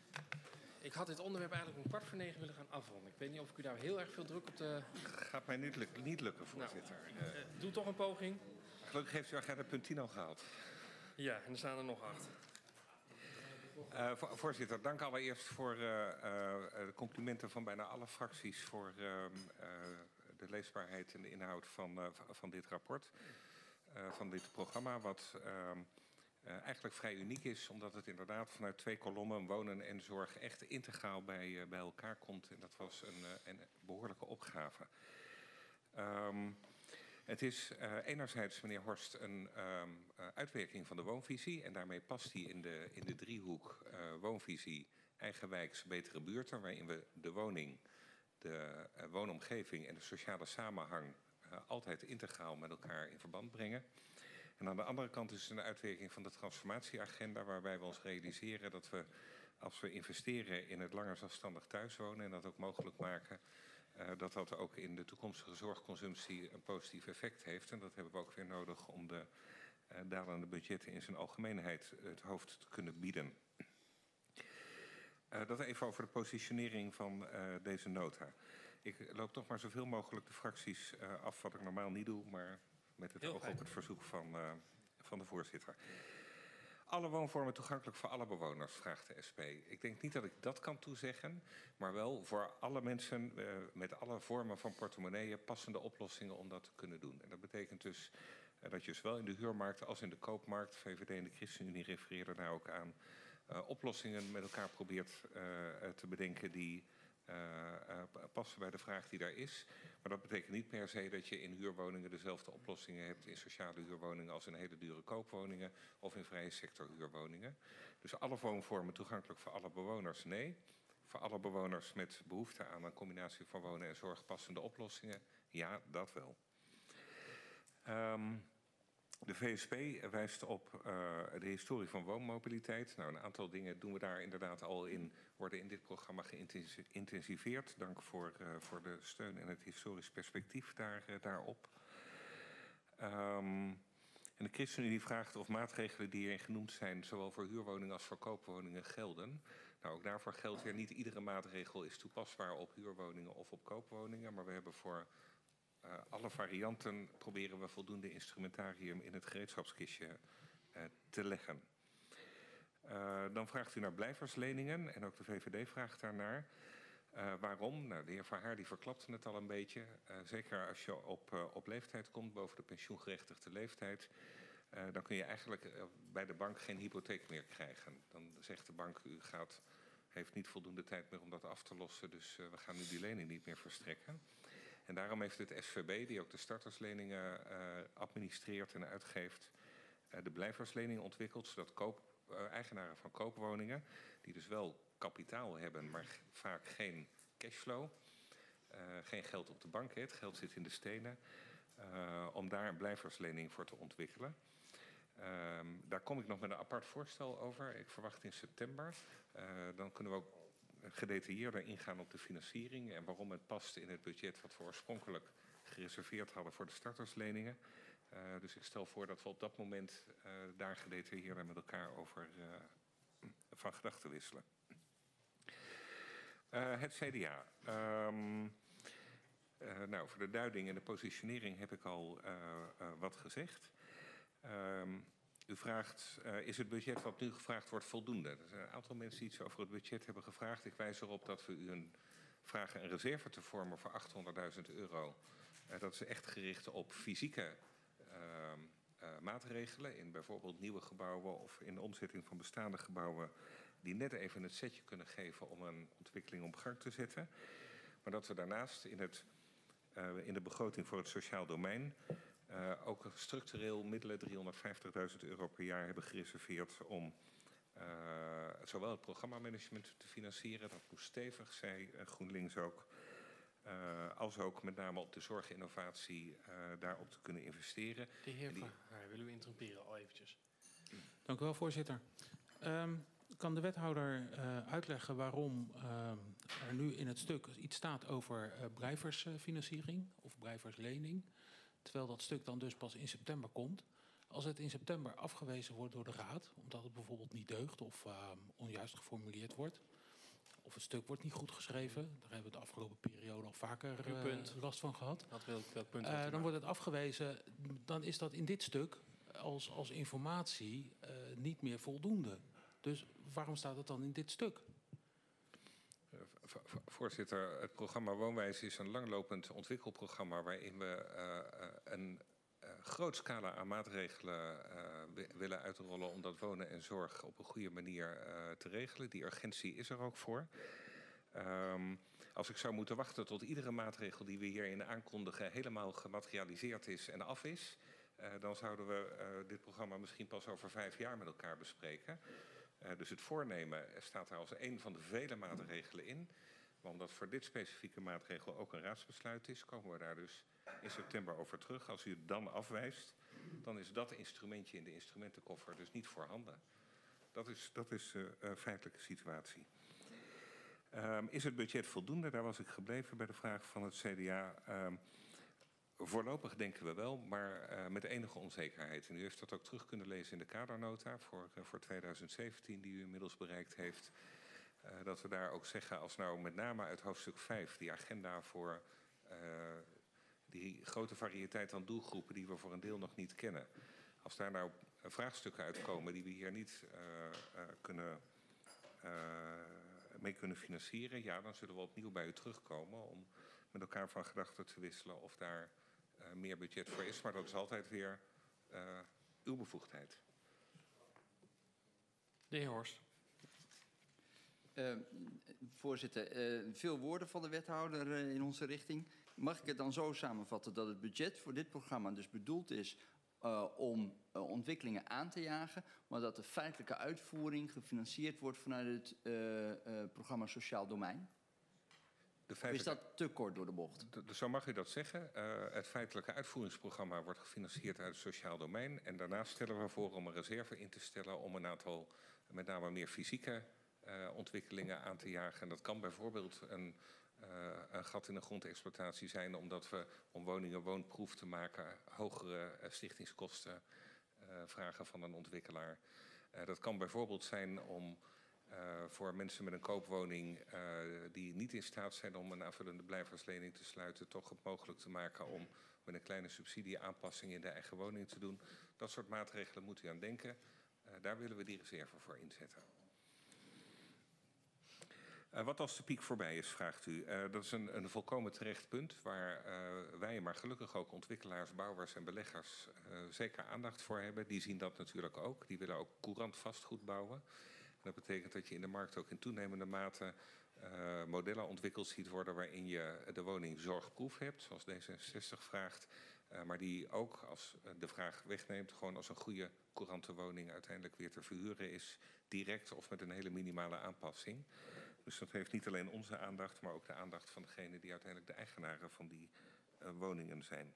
Ik had dit onderwerp eigenlijk om kwart voor negen willen gaan afronden. Ik weet niet of ik u daar heel erg veel druk op de... Gaat mij niet lukken, niet lukken voorzitter. Nou, uh, doe toch een poging. Gelukkig heeft u agenda punt tien al gehaald. Ja, en er staan er nog acht. Uh, vo voorzitter, dank allereerst voor uh, uh, de complimenten van bijna alle fracties voor uh, uh, de leesbaarheid en de inhoud van, uh, van dit rapport, uh, van dit programma, wat uh, uh, eigenlijk vrij uniek is, omdat het inderdaad vanuit twee kolommen, wonen en zorg, echt integraal bij, uh, bij elkaar komt. En dat was een, uh, een behoorlijke opgave. Um, Het is uh, enerzijds, meneer Horst, een um, uh, uitwerking van de woonvisie. En daarmee past die in de, in de driehoek uh, woonvisie, eigenwijks, betere buurten. Waarin we de woning, de uh, woonomgeving en de sociale samenhang uh, altijd integraal met elkaar in verband brengen. En aan de andere kant is het een uitwerking van de transformatieagenda. Waarbij we ons realiseren dat we, als we investeren in het langer zelfstandig thuiswonen en dat ook mogelijk maken, Uh, dat dat ook in de toekomstige zorgconsumptie een positief effect heeft. En dat hebben we ook weer nodig om de uh, dalende budgetten in zijn algemeenheid het hoofd te kunnen bieden. Uh, dat even over de positionering van uh, deze nota. Ik loop toch maar zoveel mogelijk de fracties uh, af, wat ik normaal niet doe, maar met het oog op het verzoek van, uh, van de voorzitter. Alle woonvormen toegankelijk voor alle bewoners, vraagt de S P. Ik denk niet dat ik dat kan toezeggen, maar wel voor alle mensen uh, met alle vormen van portemonneeën passende oplossingen om dat te kunnen doen. En dat betekent dus uh, dat je zowel in de huurmarkt als in de koopmarkt, V V D en de ChristenUnie refereerden daar ook aan, uh, oplossingen met elkaar probeert uh, te bedenken die uh, uh, passen bij de vraag die daar is. Maar dat betekent niet per se dat je in huurwoningen dezelfde oplossingen hebt in sociale huurwoningen als in hele dure koopwoningen of in vrije sector huurwoningen. Dus alle woonvormen toegankelijk voor alle bewoners, nee. Voor alle bewoners met behoefte aan een combinatie van wonen en zorg passende oplossingen, ja, dat wel. Um, de V S P wijst op uh, de historie van woonmobiliteit. Nou, een aantal dingen doen we daar inderdaad al in, worden in dit programma geïntensiveerd. Dank voor, uh, voor de steun en het historisch perspectief daar, uh, daarop. Um, en de ChristenUnie vraagt of maatregelen die hierin genoemd zijn, zowel voor huurwoningen als voor koopwoningen, gelden. Nou, ook daarvoor geldt weer, niet iedere maatregel is toepasbaar op huurwoningen of op koopwoningen, maar we hebben voor Uh, alle varianten proberen we voldoende instrumentarium in het gereedschapskistje uh, te leggen. Uh, dan vraagt u naar blijversleningen en ook de V V D vraagt daarnaar. Uh, waarom? Nou, de heer Verhaar die verklapte het al een beetje. Uh, zeker als je op, uh, op leeftijd komt, boven de pensioengerechtigde leeftijd, uh, dan kun je eigenlijk uh, bij de bank geen hypotheek meer krijgen. Dan zegt de bank, u gaat, heeft niet voldoende tijd meer om dat af te lossen, dus uh, we gaan u die lening niet meer verstrekken. En daarom heeft het S V B, die ook de startersleningen uh, administreert en uitgeeft, uh, de blijverslening ontwikkeld, zodat koop, uh, eigenaren van koopwoningen, die dus wel kapitaal hebben, maar vaak geen cashflow, uh, geen geld op de bank, het geld zit in de stenen, uh, om daar een blijverslening voor te ontwikkelen. Uh, daar kom ik nog met een apart voorstel over. Ik verwacht in september. Uh, dan kunnen we ook gedetailleerder ingaan op de financiering en waarom het past in het budget wat we oorspronkelijk gereserveerd hadden voor de startersleningen. Uh, dus ik stel voor dat we op dat moment uh, daar gedetailleerder met elkaar over uh, van gedachten wisselen. Uh, het C D A. Um, uh, nou, voor de duiding en de positionering heb ik al uh, uh, wat gezegd. Um, U vraagt, uh, is het budget wat nu gevraagd wordt voldoende? Er zijn een aantal mensen die iets over het budget hebben gevraagd. Ik wijs erop dat we u een, vragen een reserve te vormen voor achthonderdduizend euro. Uh, dat is echt gericht op fysieke uh, uh, maatregelen in bijvoorbeeld nieuwe gebouwen of in de omzetting van bestaande gebouwen die net even het setje kunnen geven om een ontwikkeling op gang te zetten. Maar dat we daarnaast in, het, uh, in de begroting voor het sociaal domein Uh, ook structureel middelen driehonderdvijftigduizend euro per jaar hebben gereserveerd om uh, zowel het programmamanagement te financieren, dat moest stevig, zei uh, GroenLinks ook, uh, als ook met name op de zorginnovatie uh, daarop te kunnen investeren. De heer die... Verhaar, willen we interrumperen al eventjes? Dank u wel, voorzitter. Um, kan de wethouder uh, uitleggen waarom uh, er nu in het stuk iets staat over uh, blijversfinanciering of blijverslening, terwijl dat stuk dan dus pas in september komt. Als het in september afgewezen wordt door de Raad, omdat het bijvoorbeeld niet deugt of uh, onjuist geformuleerd wordt, of het stuk wordt niet goed geschreven. Daar hebben we de afgelopen periode al vaker Uw uh, punt. last van gehad. Wat wil, welk punt Uh, dan wordt het afgewezen. Dan is dat in dit stuk als, als informatie uh, niet meer voldoende. Dus waarom staat het dan in dit stuk? Voorzitter, het programma Woonwijs is een langlopend ontwikkelprogramma waarin we uh, een uh, groot scala aan maatregelen uh, willen uitrollen om dat wonen en zorg op een goede manier uh, te regelen. Die urgentie is er ook voor. Um, als ik zou moeten wachten tot iedere maatregel die we hierin aankondigen helemaal gematerialiseerd is en af is, uh, dan zouden we uh, dit programma misschien pas over vijf jaar met elkaar bespreken. Uh, dus het voornemen staat daar als een van de vele maatregelen in. Maar omdat voor dit specifieke maatregel ook een raadsbesluit is, komen we daar dus in september over terug. Als u het dan afwijst, dan is dat instrumentje in de instrumentenkoffer dus niet voorhanden. Dat is, dat is uh, een feitelijke situatie. Um, is het budget voldoende? Daar was ik gebleven bij de vraag van het C D A. Um, Voorlopig denken we wel, maar uh, met enige onzekerheid. En u heeft dat ook terug kunnen lezen in de kadernota voor, uh, voor tweeduizend zeventien, die u inmiddels bereikt heeft. Uh, dat we daar ook zeggen, als nou met name uit hoofdstuk vijf, die agenda voor uh, die grote variëteit aan doelgroepen die we voor een deel nog niet kennen. Als daar nou vraagstukken uitkomen die we hier niet uh, uh, kunnen, uh, mee kunnen financieren, ja, dan zullen we opnieuw bij u terugkomen om met elkaar van gedachten te wisselen of daar uh, meer budget voor is. Maar dat is altijd weer uh, uw bevoegdheid. De heer Horst. Uh, voorzitter, uh, veel woorden van de wethouder uh, in onze richting. Mag ik het dan zo samenvatten dat het budget voor dit programma dus bedoeld is uh, om uh, ontwikkelingen aan te jagen, maar dat de feitelijke uitvoering gefinancierd wordt vanuit het uh, uh, programma Sociaal Domein? Feitelijke... Is dat te kort door de bocht? D zo mag u dat zeggen. Uh, het feitelijke uitvoeringsprogramma wordt gefinancierd uit het sociaal domein. En daarnaast stellen we voor om een reserve in te stellen om een aantal, met name meer fysieke uh, ontwikkelingen aan te jagen. En dat kan bijvoorbeeld een, uh, een gat in de grondexploitatie zijn, omdat we om woningen woonproef te maken hogere uh, stichtingskosten uh, vragen van een ontwikkelaar. Uh, dat kan bijvoorbeeld zijn om Uh, voor mensen met een koopwoning uh, die niet in staat zijn om een aanvullende blijverslening te sluiten, toch het mogelijk te maken om met een kleine subsidie aanpassingen in de eigen woning te doen. Dat soort maatregelen moet u aan denken. Uh, daar willen we die reserve voor inzetten. Uh, wat als de piek voorbij is, vraagt u. Uh, dat is een, een volkomen terecht punt waar uh, wij, maar gelukkig ook ontwikkelaars, bouwers en beleggers uh, zeker aandacht voor hebben. Die zien dat natuurlijk ook. Die willen ook courant vastgoed bouwen. Dat betekent dat je in de markt ook in toenemende mate uh, modellen ontwikkeld ziet worden waarin je de woning zorgproef hebt, zoals D zesenzestig vraagt. Uh, maar die ook, als de vraag wegneemt, gewoon als een goede courante woning uiteindelijk weer te verhuren is, direct of met een hele minimale aanpassing. Dus dat heeft niet alleen onze aandacht, maar ook de aandacht van degene die uiteindelijk de eigenaren van die uh, woningen zijn.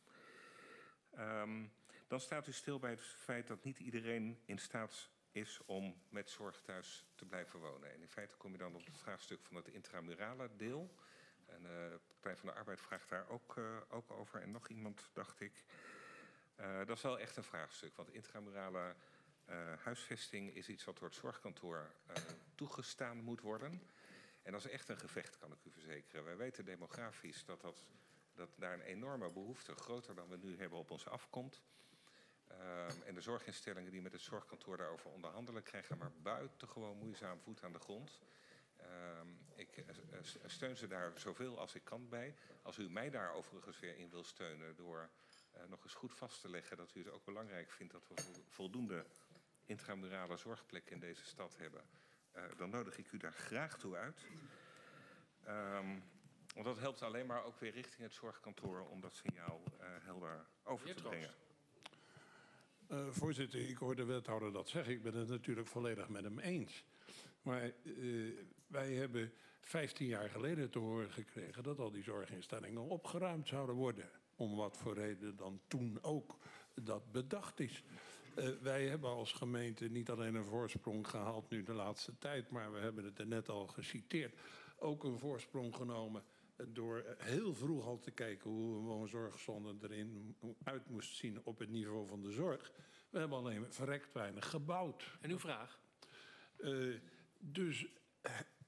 Um, dan staat u stil bij het feit dat niet iedereen in staat is om met zorg thuis te blijven wonen. En in feite kom je dan op het vraagstuk van het intramurale deel. En de uh, Partij van de Arbeid vraagt daar ook, uh, ook over. En nog iemand, dacht ik. Uh, dat is wel echt een vraagstuk. Want intramurale uh, huisvesting is iets wat door het zorgkantoor uh, toegestaan moet worden. En dat is echt een gevecht, kan ik u verzekeren. Wij weten demografisch dat, dat, dat daar een enorme behoefte, groter dan we nu hebben, op ons afkomt. Uh, en de zorginstellingen die met het zorgkantoor daarover onderhandelen, krijgen maar buitengewoon moeizaam voet aan de grond. Uh, ik uh, steun ze daar zoveel als ik kan bij. Als u mij daar overigens weer in wil steunen door uh, nog eens goed vast te leggen dat u het ook belangrijk vindt dat we voldoende intramurale zorgplekken in deze stad hebben, uh, dan nodig ik u daar graag toe uit. Um, want dat helpt alleen maar ook weer richting het zorgkantoor om dat signaal uh, helder over te brengen. Uh, voorzitter, ik hoor de wethouder dat zeggen. Ik ben het natuurlijk volledig met hem eens. Maar uh, wij hebben vijftien jaar geleden te horen gekregen dat al die zorginstellingen opgeruimd zouden worden. Om wat voor reden dan toen ook dat bedacht is. Uh, wij hebben als gemeente niet alleen een voorsprong gehaald nu de laatste tijd, maar we hebben het er net al geciteerd. Ook een voorsprong genomen door heel vroeg al te kijken hoe een woonzorgzone erin uit moest zien op het niveau van de zorg. We hebben alleen verrekt weinig gebouwd. En uw vraag? Uh, dus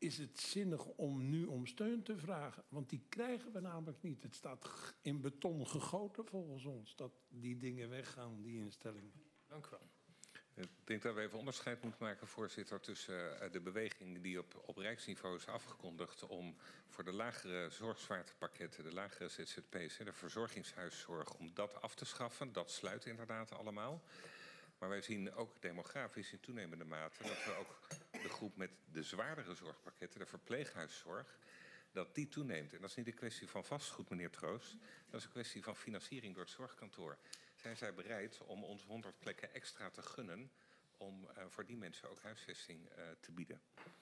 is het zinnig om nu om steun te vragen? Want die krijgen we namelijk niet. Het staat in beton gegoten volgens ons, dat die dingen weggaan, die instellingen. Dank u wel. Ik denk dat we even onderscheid moeten maken, voorzitter, tussen uh, de beweging die op, op rijksniveau is afgekondigd om voor de lagere zorgzwaartepakketten, de lagere Z Z P's, de verzorgingshuiszorg, om dat af te schaffen. Dat sluit inderdaad allemaal. Maar wij zien ook demografisch in toenemende mate dat we ook de groep met de zwaardere zorgpakketten, de verpleeghuiszorg, dat die toeneemt. En dat is niet een kwestie van vastgoed, meneer Troost. Dat is een kwestie van financiering door het zorgkantoor. Zijn zij bereid om ons honderd plekken extra te gunnen om uh, voor die mensen ook huisvesting uh, te bieden?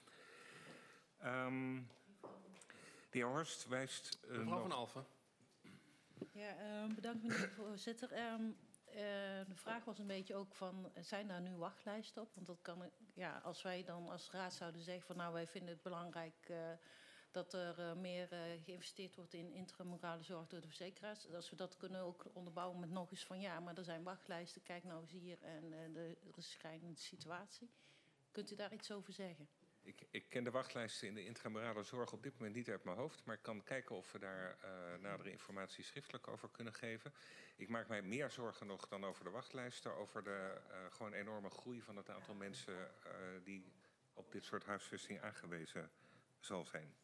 Um, de heer Horst wijst... Uh, Mevrouw nog... van Alphen. Ja, uh, bedankt meneer de voorzitter. Um, Uh, de vraag was een beetje ook van, zijn daar nu wachtlijsten op? Want dat kan, ja, als wij dan als raad zouden zeggen van, nou, wij vinden het belangrijk uh, dat er uh, meer uh, geïnvesteerd wordt in intramurale zorg door de verzekeraars. Als we dat kunnen ook onderbouwen met nog eens van, ja, maar er zijn wachtlijsten, kijk nou eens hier en uh, de, er is een schrijnende situatie. Kunt u daar iets over zeggen? Ik, ik ken de wachtlijsten in de intramurale zorg op dit moment niet uit mijn hoofd, maar ik kan kijken of we daar uh, nadere informatie schriftelijk over kunnen geven. Ik maak mij meer zorgen nog dan over de wachtlijsten, over de uh, gewoon enorme groei van het aantal mensen uh, die op dit soort huisvesting aangewezen zal zijn.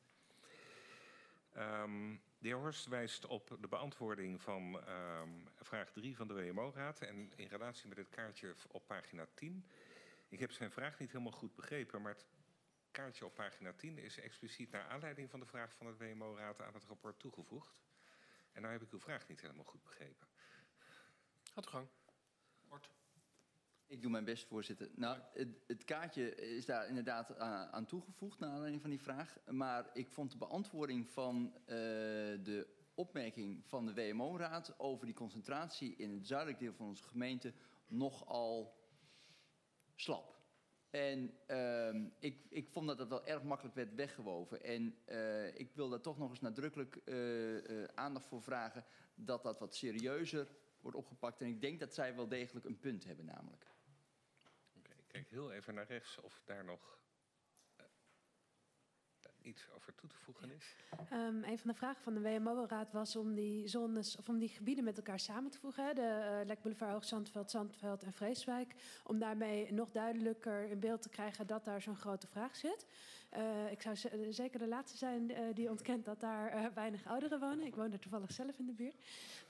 Um, de heer Horst wijst op de beantwoording van um, vraag drie van de W M O-raad en in relatie met het kaartje op pagina tien. Ik heb zijn vraag niet helemaal goed begrepen, maar het kaartje op pagina tien is expliciet naar aanleiding van de vraag van het W M O-raad aan het rapport toegevoegd. En nou heb ik uw vraag niet helemaal goed begrepen. Gaat uw gang. Mort. Ik doe mijn best, voorzitter. Nou, het, het kaartje is daar inderdaad aan, aan toegevoegd naar aanleiding van die vraag. Maar ik vond de beantwoording van uh, de opmerking van de W M O-raad over die concentratie in het zuidelijk deel van onze gemeente nogal slap. En uh, ik, ik vond dat dat wel erg makkelijk werd weggewoven. En uh, ik wil daar toch nog eens nadrukkelijk uh, uh, aandacht voor vragen dat dat wat serieuzer wordt opgepakt. En ik denk dat zij wel degelijk een punt hebben namelijk. Okay, ik kijk heel even naar rechts of daar nog uh, iets over toe te voegen is. Um, een van de vragen van de W M O-raad was om die zones of om die gebieden met elkaar samen te voegen. Hè? De uh, Lek Boulevard, Hoog-Zandveld, Zandveld en Vreeswijk. Om daarmee nog duidelijker in beeld te krijgen dat daar zo'n grote vraag zit. Uh, ik zou z- zeker de laatste zijn uh, die ontkent dat daar uh, weinig ouderen wonen. Ik woon er toevallig zelf in de buurt.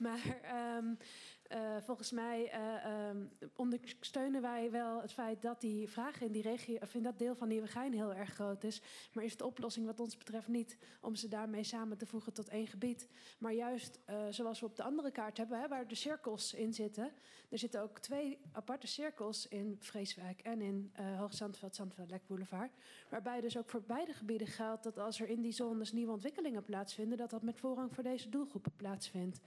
Maar um, uh, volgens mij uh, um, ondersteunen wij wel het feit dat die vraag in die regio, of in dat deel van Nieuwegein heel erg groot is. Maar is de oplossing wat ons betreft niet om ze daarmee samen te voegen tot één gebied. Maar juist uh, zoals we op de andere kaart hebben, hè, waar de cirkels in zitten. Er zitten ook twee aparte cirkels in Vreeswijk en in uh, Hoog-Zandveld, Zandveld, Lek Boulevard. Waarbij dus ook voor beide gebieden geldt dat als er in die zones nieuwe ontwikkelingen plaatsvinden, dat dat met voorrang voor deze doelgroepen plaatsvindt.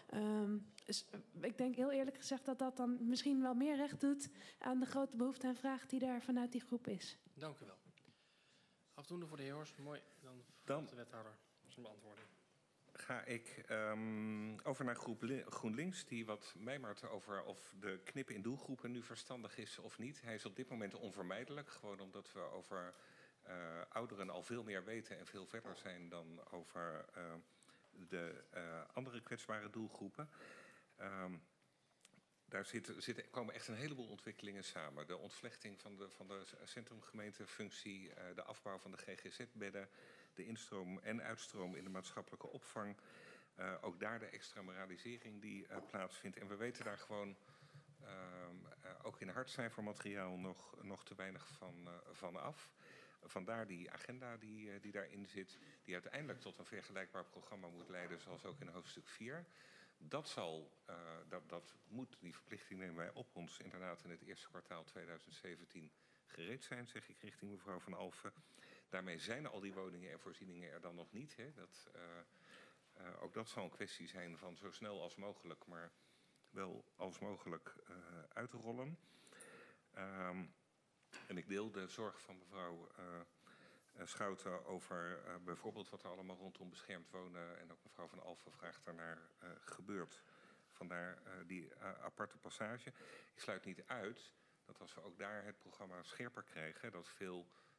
Um, dus ik denk heel eerlijk gezegd dat dat dan misschien wel meer recht doet aan de grote behoefte en vraag die daar vanuit die groep is. Dank u wel. Afdoende voor de heer Horst. Mooi. Dan, Dan de wethouder zijn beantwoording. Ga ik um, over naar groep Li- GroenLinks, die wat mijmert over of de knip in doelgroepen nu verstandig is of niet. Hij is op dit moment onvermijdelijk, gewoon omdat we over uh, ouderen al veel meer weten en veel verder zijn dan over uh, de uh, andere kwetsbare doelgroepen. Um, Daar zitten, zitten, komen echt een heleboel ontwikkelingen samen. De ontvlechting van de, van de centrumgemeentefunctie, uh, de afbouw van de G G Z-bedden, de instroom en uitstroom in de maatschappelijke opvang. Uh, ook daar de extramoralisering die uh, plaatsvindt. En we weten daar gewoon, uh, uh, ook in hardcijfermateriaal, nog, nog te weinig van, uh, van af. Vandaar die agenda die, uh, die daarin zit, die uiteindelijk tot een vergelijkbaar programma moet leiden, zoals ook in hoofdstuk vier. Dat zal, uh, dat, dat moet, die verplichting nemen wij op ons inderdaad in het eerste kwartaal tweeduizend zeventien gereed zijn, zeg ik richting mevrouw Van Alphen. Daarmee zijn al die woningen en voorzieningen er dan nog niet. Hè. Dat, uh, uh, ook dat zal een kwestie zijn van zo snel als mogelijk, maar wel als mogelijk uh, uitrollen. Um, en ik deel de zorg van mevrouw uh, Schouten over uh, bijvoorbeeld wat er allemaal rondom beschermd wonen. En ook mevrouw Van Alphen vraagt daarnaar uh, gebeurt. Vandaar uh, die uh, aparte passage. Ik sluit niet uit dat als we ook daar het programma scherper krijgen, dat veel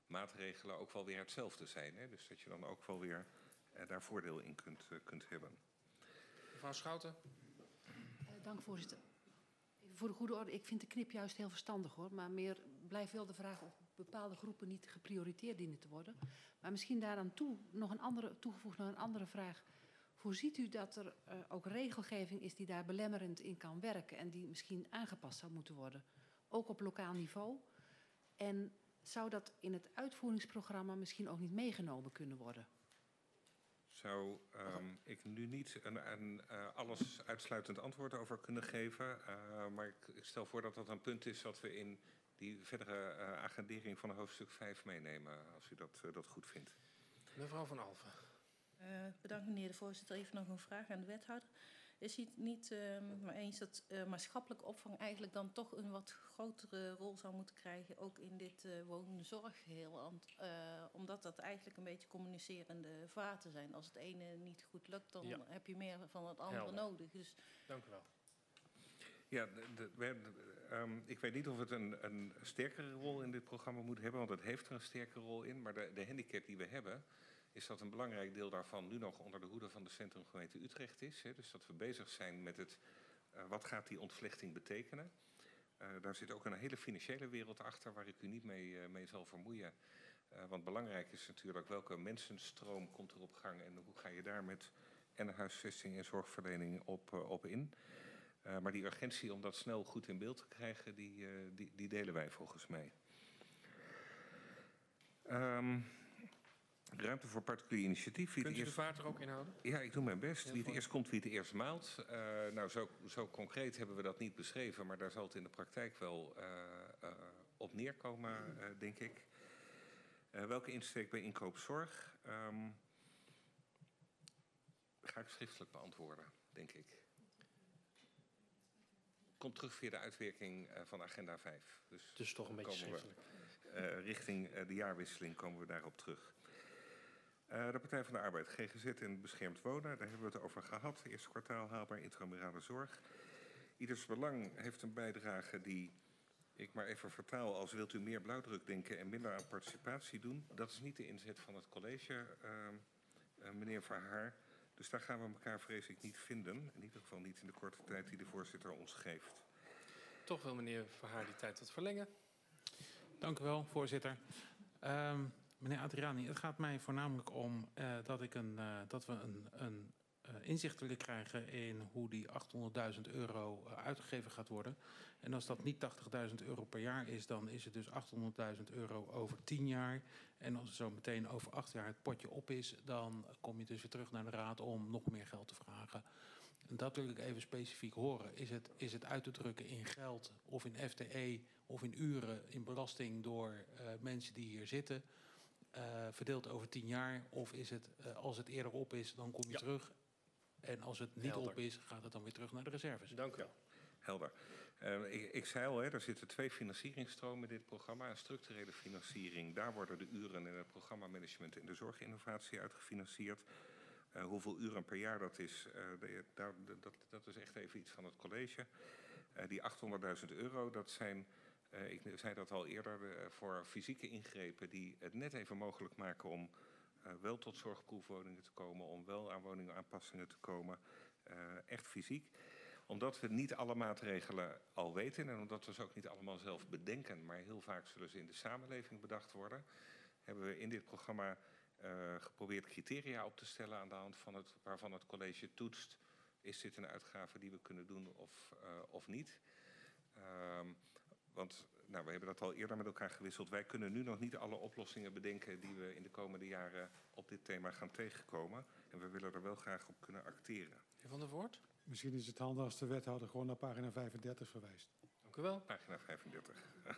maatregelen ook wel weer hetzelfde zijn. Hè? Dus dat je dan ook wel weer uh, daar voordeel in kunt, uh, kunt hebben. Mevrouw Schouten. Uh, dank voorzitter. Even voor de goede orde, ik vind de knip juist heel verstandig hoor. Maar meer blijft wel de vraag of bepaalde groepen niet geprioriteerd dienen te worden. Maar misschien daaraan toe nog een andere, toegevoegd nog een andere vraag. Voorziet u dat er uh, ook regelgeving is die daar belemmerend in kan werken en die misschien aangepast zou moeten worden? Ook op lokaal niveau. En zou dat in het uitvoeringsprogramma misschien ook niet meegenomen kunnen worden? Zou um, ik nu niet een, een uh, alles uitsluitend antwoord over kunnen geven. Uh, maar ik, ik stel voor dat dat een punt is wat we in die verdere uh, agendering van hoofdstuk vijf meenemen. Als u dat, uh, dat goed vindt. Mevrouw van Alphen. Uh, bedankt meneer de voorzitter. Even nog een vraag aan de wethouder. Is u het niet uh, maar eens dat uh, maatschappelijke opvang eigenlijk dan toch een wat grotere rol zou moeten krijgen, ook in dit uh, wonenzorggeheel? Uh, omdat dat eigenlijk een beetje communicerende vaten zijn. Als het ene niet goed lukt, dan ja. heb je meer van het andere Helder. nodig. Dus... Dank u wel. Ja, de, de, de, um, ik weet niet of het een, een sterkere rol in dit programma moet hebben, want het heeft er een sterke rol in. Maar de, de handicap die we hebben, is dat een belangrijk deel daarvan nu nog onder de hoede van de centrumgemeente Utrecht is. Hè, dus dat we bezig zijn met het, uh, wat gaat die ontvlechting betekenen. Uh, daar zit ook een hele financiële wereld achter waar ik u niet mee, uh, mee zal vermoeien. Uh, want belangrijk is natuurlijk welke mensenstroom komt er op gang en hoe ga je daar met en huisvesting en zorgverlening op, uh, op in. Uh, maar die urgentie om dat snel goed in beeld te krijgen, die, uh, die, die delen wij volgens mij. Um, Ruimte voor particulier initiatief. Kunt u de vaart er ook inhouden? Ja, ik doe mijn best. Heel wie het eerst komt, wie het eerst maalt. Uh, nou, zo, zo concreet hebben we dat niet beschreven, maar daar zal het in de praktijk wel uh, uh, op neerkomen, uh, denk ik. Uh, welke insteek bij inkoopzorg? Um, ga ik schriftelijk beantwoorden, denk ik. Komt terug via de uitwerking uh, van agenda vijf. Dus, dus toch een beetje schriftelijk. We, uh, richting uh, de jaarwisseling komen we daarop terug. Uh, de Partij van de Arbeid, G G Z en beschermd wonen, daar hebben we het over gehad. Eerste kwartaal haalbaar intramurale zorg. Ieders Belang heeft een bijdrage die ik maar even vertaal als wilt u meer blauwdruk denken en minder aan participatie doen. Dat is niet de inzet van het college, uh, uh, meneer Verhaar. Dus daar gaan we elkaar vrees ik niet vinden. In ieder geval niet in de korte tijd die de voorzitter ons geeft. Toch wil meneer Verhaar die tijd wat verlengen. Dank u wel, voorzitter. Um, Meneer Adriani, het gaat mij voornamelijk om uh, dat, ik een, uh, dat we een, een uh, inzicht willen krijgen in hoe die achthonderdduizend euro uh, uitgegeven gaat worden. En als dat niet tachtigduizend euro per jaar is, dan is het dus achthonderdduizend euro over tien jaar. En als het zo meteen over acht jaar het potje op is, dan kom je dus weer terug naar de raad om nog meer geld te vragen. En dat wil ik even specifiek horen. Is het, is het uit te drukken in geld of in F T E of in uren in belasting door uh, mensen die hier zitten? Uh, verdeeld over tien jaar, of is het uh, als het eerder op is, dan kom je ja. terug. En als het niet Helder. op is, gaat het dan weer terug naar de reserves. Dank u wel. Helder. Uh, ik, ik zei al, hè, er zitten twee financieringstromen in dit programma. Een structurele financiering, daar worden de uren in het programmamanagement en de zorginnovatie uitgefinancierd. Uh, hoeveel uren per jaar dat is, uh, de, daar, de, dat, dat is echt even iets van het college. Uh, die achthonderdduizend euro, dat zijn... Uh, ik zei dat al eerder, uh, voor fysieke ingrepen die het net even mogelijk maken om uh, wel tot zorgproefwoningen te komen, om wel aan woningaanpassingen te komen, uh, echt fysiek. Omdat we niet alle maatregelen al weten en omdat we ze ook niet allemaal zelf bedenken, maar heel vaak zullen ze in de samenleving bedacht worden, hebben we in dit programma uh, geprobeerd criteria op te stellen aan de hand van het, waarvan het college toetst, is dit een uitgave die we kunnen doen of, uh, of niet. Um, Want nou, we hebben dat al eerder met elkaar gewisseld. Wij kunnen nu nog niet alle oplossingen bedenken die we in de komende jaren op dit thema gaan tegenkomen. En we willen er wel graag op kunnen acteren. Heer Van der Voort? Misschien is het handig als de wethouder gewoon naar pagina vijfendertig verwijst. Dank u wel. Pagina vijfendertig.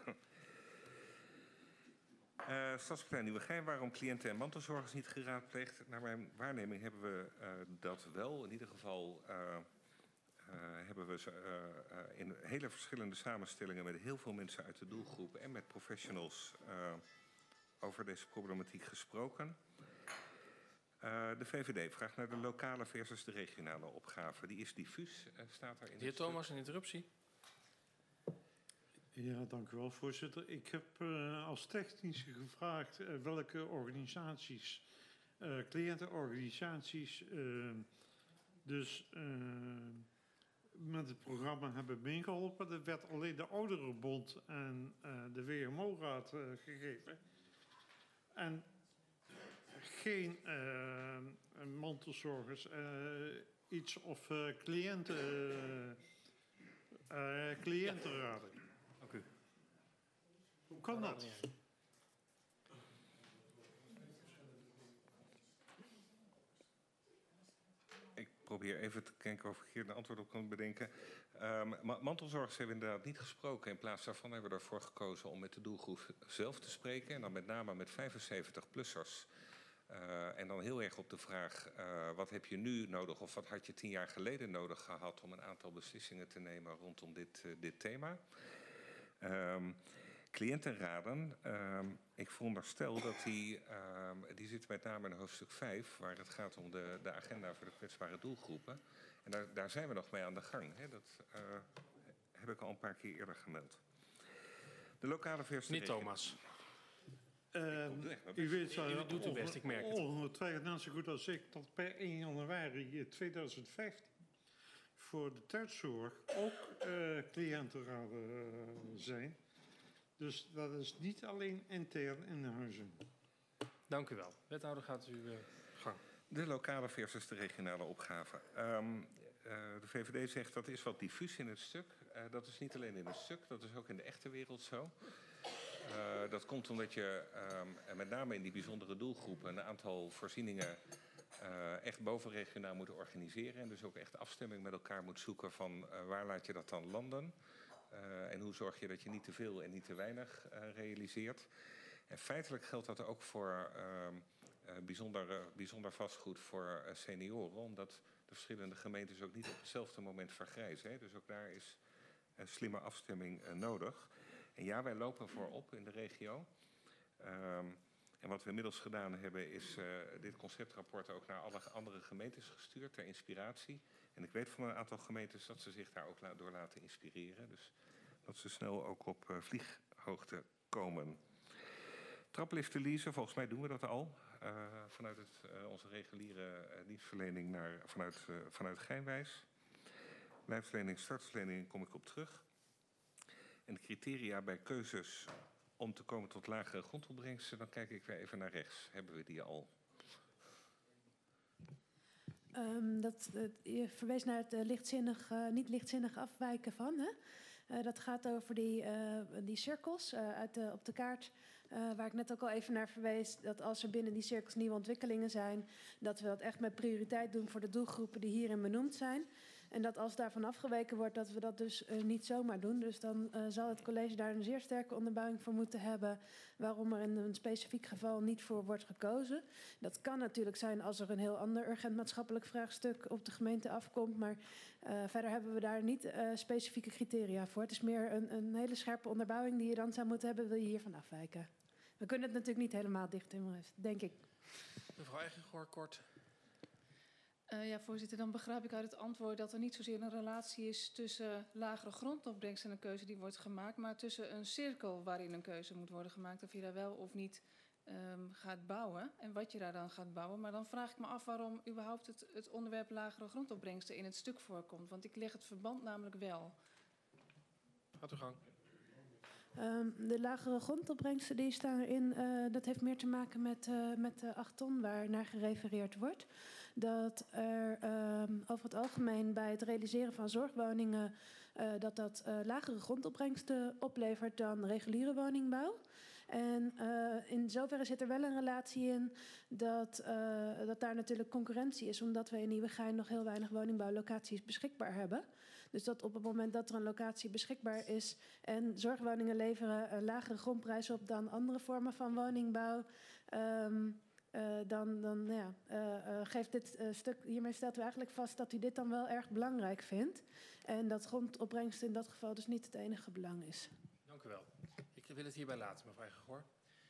uh, Stadspartij Nieuwegein, waarom cliënten en mantelzorgers niet geraadpleegd? Naar mijn waarneming hebben we uh, dat wel. In ieder geval... Uh, Uh, hebben we uh, uh, in hele verschillende samenstellingen met heel veel mensen uit de doelgroep en met professionals uh, over deze problematiek gesproken. Uh, de V V D vraagt naar de lokale versus de regionale opgave. Die is diffuus, uh, staat er in. De heer Thomas, een interruptie. Ja, dank u wel, voorzitter. Ik heb uh, als technische gevraagd uh, welke organisaties, uh, cliëntenorganisaties, uh, dus uh, met het programma hebben meegeholpen. Er werd alleen de Ouderenbond en uh, de W M O-raad uh, gegeven. En geen uh, mantelzorgers, uh, iets of uh, cliënten, uh, uh, cliëntenraden. Dank u. Hoe kan dat? Ik probeer even te kijken of ik hier een antwoord op kan bedenken. Um, mantelzorgers hebben we inderdaad niet gesproken. In plaats daarvan hebben we ervoor gekozen om met de doelgroep zelf te spreken. En dan met name met vijfenzeventig-plussers. Uh, en dan heel erg op de vraag, uh, wat heb je nu nodig of wat had je tien jaar geleden nodig gehad om een aantal beslissingen te nemen rondom dit, uh, dit thema. Um, cliëntenraden, um, ik veronderstel dat die, um, die zit met name in hoofdstuk vijf, waar het gaat om de, de agenda voor de kwetsbare doelgroepen. En daar, daar zijn we nog mee aan de gang. Hè? Dat uh, heb ik al een paar keer eerder gemeld. De lokale verstrengeling. Niet Thomas. Uh, u weet zo, u doet uw best, ik merk het. Ongetwijfeld net zo goed als ik dat per één januari tweeduizend vijftien voor de thuiszorg ook uh, cliëntenraden uh, zijn. Dus dat is niet alleen intern in de huizen. Dank u wel. Wethouder, gaat u uh, gang. De lokale versus de regionale opgave. Um, uh, de V V D zegt dat is wat diffuus in het stuk. Uh, dat is niet alleen in het stuk, dat is ook in de echte wereld zo. Uh, dat komt omdat je um, met name in die bijzondere doelgroepen een aantal voorzieningen uh, echt bovenregionaal moet organiseren. En dus ook echt afstemming met elkaar moet zoeken van uh, waar laat je dat dan landen. Uh, en hoe zorg je dat je niet te veel en niet te weinig uh, realiseert. En feitelijk geldt dat ook voor uh, uh, bijzonder, uh, bijzonder vastgoed voor uh, senioren. Omdat de verschillende gemeentes ook niet op hetzelfde moment vergrijzen. Hè. Dus ook daar is een slimme afstemming uh, nodig. En ja, wij lopen voorop in de regio. Um, en wat we inmiddels gedaan hebben is uh, dit conceptrapport ook naar alle andere gemeentes gestuurd ter inspiratie. En ik weet van een aantal gemeentes dat ze zich daar ook la- door laten inspireren. Dus dat ze snel ook op uh, vlieghoogte komen. Trapliften leasen, volgens mij doen we dat al. Uh, vanuit het, uh, onze reguliere uh, dienstverlening naar, vanuit, uh, vanuit Geinwijs. Lijfsverlening, startverlening kom ik op terug. En de criteria bij keuzes om te komen tot lagere grondopbrengsten, dan kijk ik weer even naar rechts. Hebben we die al? Um, dat, uh, je verwees naar het uh, lichtzinnig, uh, niet lichtzinnig afwijken van. Hè? Uh, dat gaat over die, uh, die cirkels uh, uit de, op de kaart. Uh, waar ik net ook al even naar verwees, dat als er binnen die cirkels nieuwe ontwikkelingen zijn, dat we dat echt met prioriteit doen voor de doelgroepen die hierin benoemd zijn. En dat als daarvan afgeweken wordt, dat we dat dus uh, niet zomaar doen. Dus dan uh, zal het college daar een zeer sterke onderbouwing voor moeten hebben waarom er in een specifiek geval niet voor wordt gekozen. Dat kan natuurlijk zijn als er een heel ander urgent maatschappelijk vraagstuk op de gemeente afkomt. Maar uh, verder hebben we daar niet uh, specifieke criteria voor. Het is meer een, een hele scherpe onderbouwing die je dan zou moeten hebben, wil je hiervan afwijken. We kunnen het natuurlijk niet helemaal dicht in, denk ik. Mevrouw Eigengoor, kort. Uh, ja, voorzitter, dan begrijp ik uit het antwoord dat er niet zozeer een relatie is tussen lagere grondopbrengst en een keuze die wordt gemaakt, maar tussen een cirkel waarin een keuze moet worden gemaakt of je daar wel of niet um, gaat bouwen en wat je daar dan gaat bouwen. Maar dan vraag ik me af waarom überhaupt het, het onderwerp lagere grondopbrengsten in het stuk voorkomt, want ik leg het verband namelijk wel. Gaat u gang. Um, de lagere grondopbrengsten die staan erin, uh, dat heeft meer te maken met, uh, met de acht ton waar naar gerefereerd wordt. Dat er um, over het algemeen bij het realiseren van zorgwoningen uh, dat dat uh, lagere grondopbrengsten oplevert dan reguliere woningbouw. En uh, in zoverre zit er wel een relatie in dat, uh, dat daar natuurlijk concurrentie is, omdat we in Nieuwegein nog heel weinig woningbouwlocaties beschikbaar hebben. Dus dat op het moment dat er een locatie beschikbaar is en zorgwoningen leveren een lagere grondprijs op dan andere vormen van woningbouw, um, uh, dan, dan ja, uh, uh, geeft dit uh, stuk, hiermee stelt u eigenlijk vast dat u dit dan wel erg belangrijk vindt. En dat grondopbrengst in dat geval dus niet het enige belang is. Dank u wel. Ik wil het hierbij laten, mevrouw Eigengoor.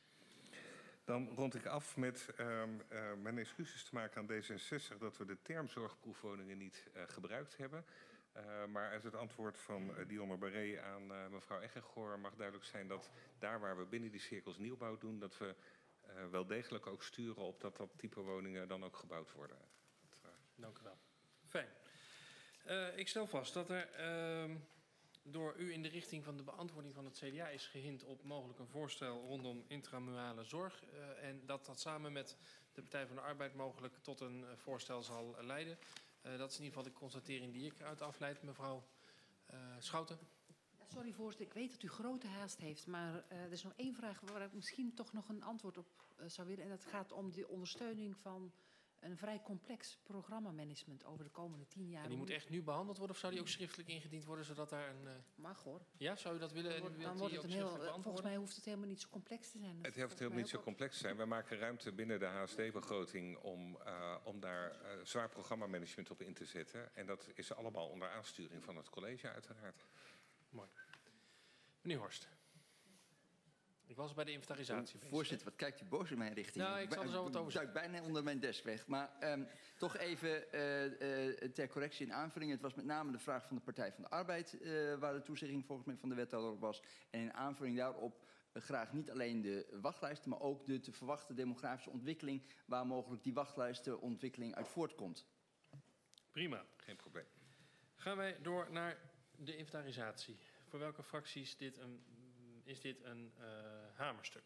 Dan rond ik af met um, uh, mijn excuses te maken aan D zesenzestig dat we de term zorgproefwoningen niet uh, gebruikt hebben. Uh, maar uit het antwoord van uh, Dionne Barré aan uh, mevrouw Eggegoor mag duidelijk zijn dat daar waar we binnen die cirkels nieuwbouw doen, dat we uh, wel degelijk ook sturen op dat dat type woningen dan ook gebouwd worden. Dat, uh... Dank u wel. Fijn. Uh, ik stel vast dat er uh, door u in de richting van de beantwoording van het C D A is gehint op mogelijk een voorstel rondom intramurale zorg. Uh, en dat dat samen met de Partij van de Arbeid mogelijk tot een uh, voorstel zal uh, leiden. Uh, dat is in ieder geval de constatering die ik eruit afleid, mevrouw uh, Schouten. Sorry voorzitter, ik weet dat u grote haast heeft, maar uh, er is nog één vraag waar ik misschien toch nog een antwoord op uh, zou willen. En dat gaat om de ondersteuning van een vrij complex programmamanagement over de komende tien jaar. En die moet echt nu behandeld worden of zou die ook schriftelijk ingediend worden, zodat daar een... Uh... Mag hoor. Ja, zou u dat willen? Dan, wordt, dan wordt het een heel, volgens mij hoeft het helemaal niet zo complex te zijn. Het hoeft helemaal niet zo complex te zijn. Wij maken ruimte binnen de H S D-begroting om, uh, om daar uh, zwaar programmamanagement op in te zetten. En dat is allemaal onder aansturing van het college uiteraard. Mooi. Meneer Horst. Ik was bij de inventarisatie. O, voorzitter, wat kijkt u boos in mijn richting? Nou, ik zal er zo wat over zeggen. Ik duik bijna onder mijn desk weg. Maar um, toch even uh, uh, ter correctie en aanvulling. Het was met name de vraag van de Partij van de Arbeid, uh, waar de toezegging volgens mij van de wethouder op was. En in aanvulling daarop uh, graag niet alleen de wachtlijsten, maar ook de te verwachten demografische ontwikkeling, waar mogelijk die wachtlijstenontwikkeling uit voortkomt. Prima. Geen probleem. Gaan wij door naar de inventarisatie. Voor welke fracties dit een, is dit een uh, hamerstuk?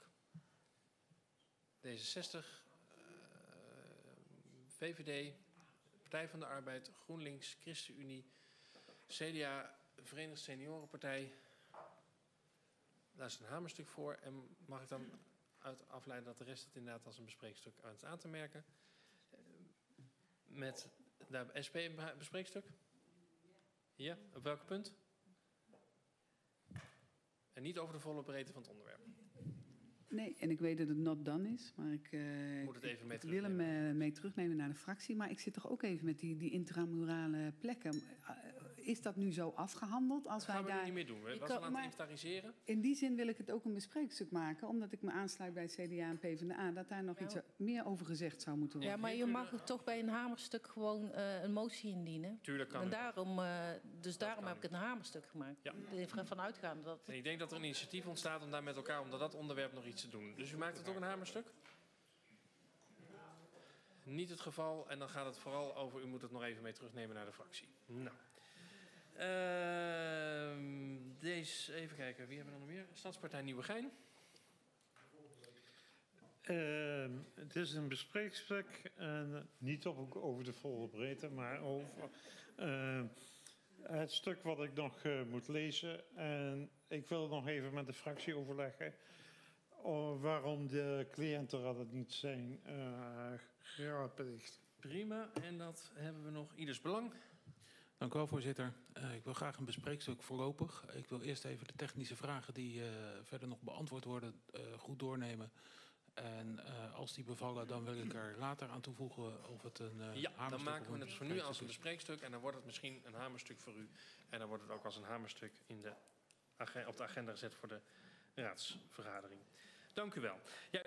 D zesenzestig, uh, V V D, Partij van de Arbeid, GroenLinks, ChristenUnie, C D A, Verenigde Seniorenpartij. Daar is een hamerstuk voor. En mag ik dan uit afleiden dat de rest het inderdaad als een bespreekstuk aan is aan te merken? Met de S P een bespreekstuk? Ja, op welk punt? En niet over de volle breedte van het onderwerp. Nee, en ik weet dat het not done is, maar ik, uh, Moet het even mee ik wil hem uh, mee terugnemen naar de fractie. Maar ik zit toch ook even met die, die intramurale plekken. Uh, is dat nu zo afgehandeld? Als dat gaan wij we daar... niet meer doen. We waren aan het inventariseren. In die zin wil ik het ook een bespreekstuk maken, omdat ik me aansluit bij het C D A en PvdA, dat daar nog ja. iets meer over gezegd zou moeten worden. Ja, maar je mag toch bij een hamerstuk gewoon uh, een motie indienen. Tuurlijk kan en daarom, uh, Dus daarom kan. heb ik het een hamerstuk gemaakt. Ja. Ervan uitgaande dat... En ik denk dat er een initiatief ontstaat om daar met elkaar, om dat onderwerp nog iets te doen. Dus u maakt het ook een hamerstuk? Niet het geval. En dan gaat het vooral over, u moet het nog even mee terugnemen naar de fractie. Nou. Uh, deze, even kijken, wie hebben we dan nog meer? Stadspartij Nieuwegein. Uh, het is een bespreekstuk, uh, niet op, over de volle breedte, maar over uh, het stuk wat ik nog uh, moet lezen. En ik wil nog even met de fractie overleggen uh, waarom de cliëntenraden niet zijn uh, geraadpleegd. Prima, en dat hebben we nog ieders belang. Dank u wel, voorzitter. Uh, ik wil graag een bespreekstuk voorlopig. Ik wil eerst even de technische vragen die uh, verder nog beantwoord worden uh, goed doornemen. En uh, als die bevallen, dan wil ik er later aan toevoegen of het een uh, ja, hamerstuk dan maken we het voor nu als een is. bespreekstuk en dan wordt het misschien een hamerstuk voor u. En dan wordt het ook als een hamerstuk in de, op de agenda gezet voor de raadsvergadering. Dank u wel. Ja,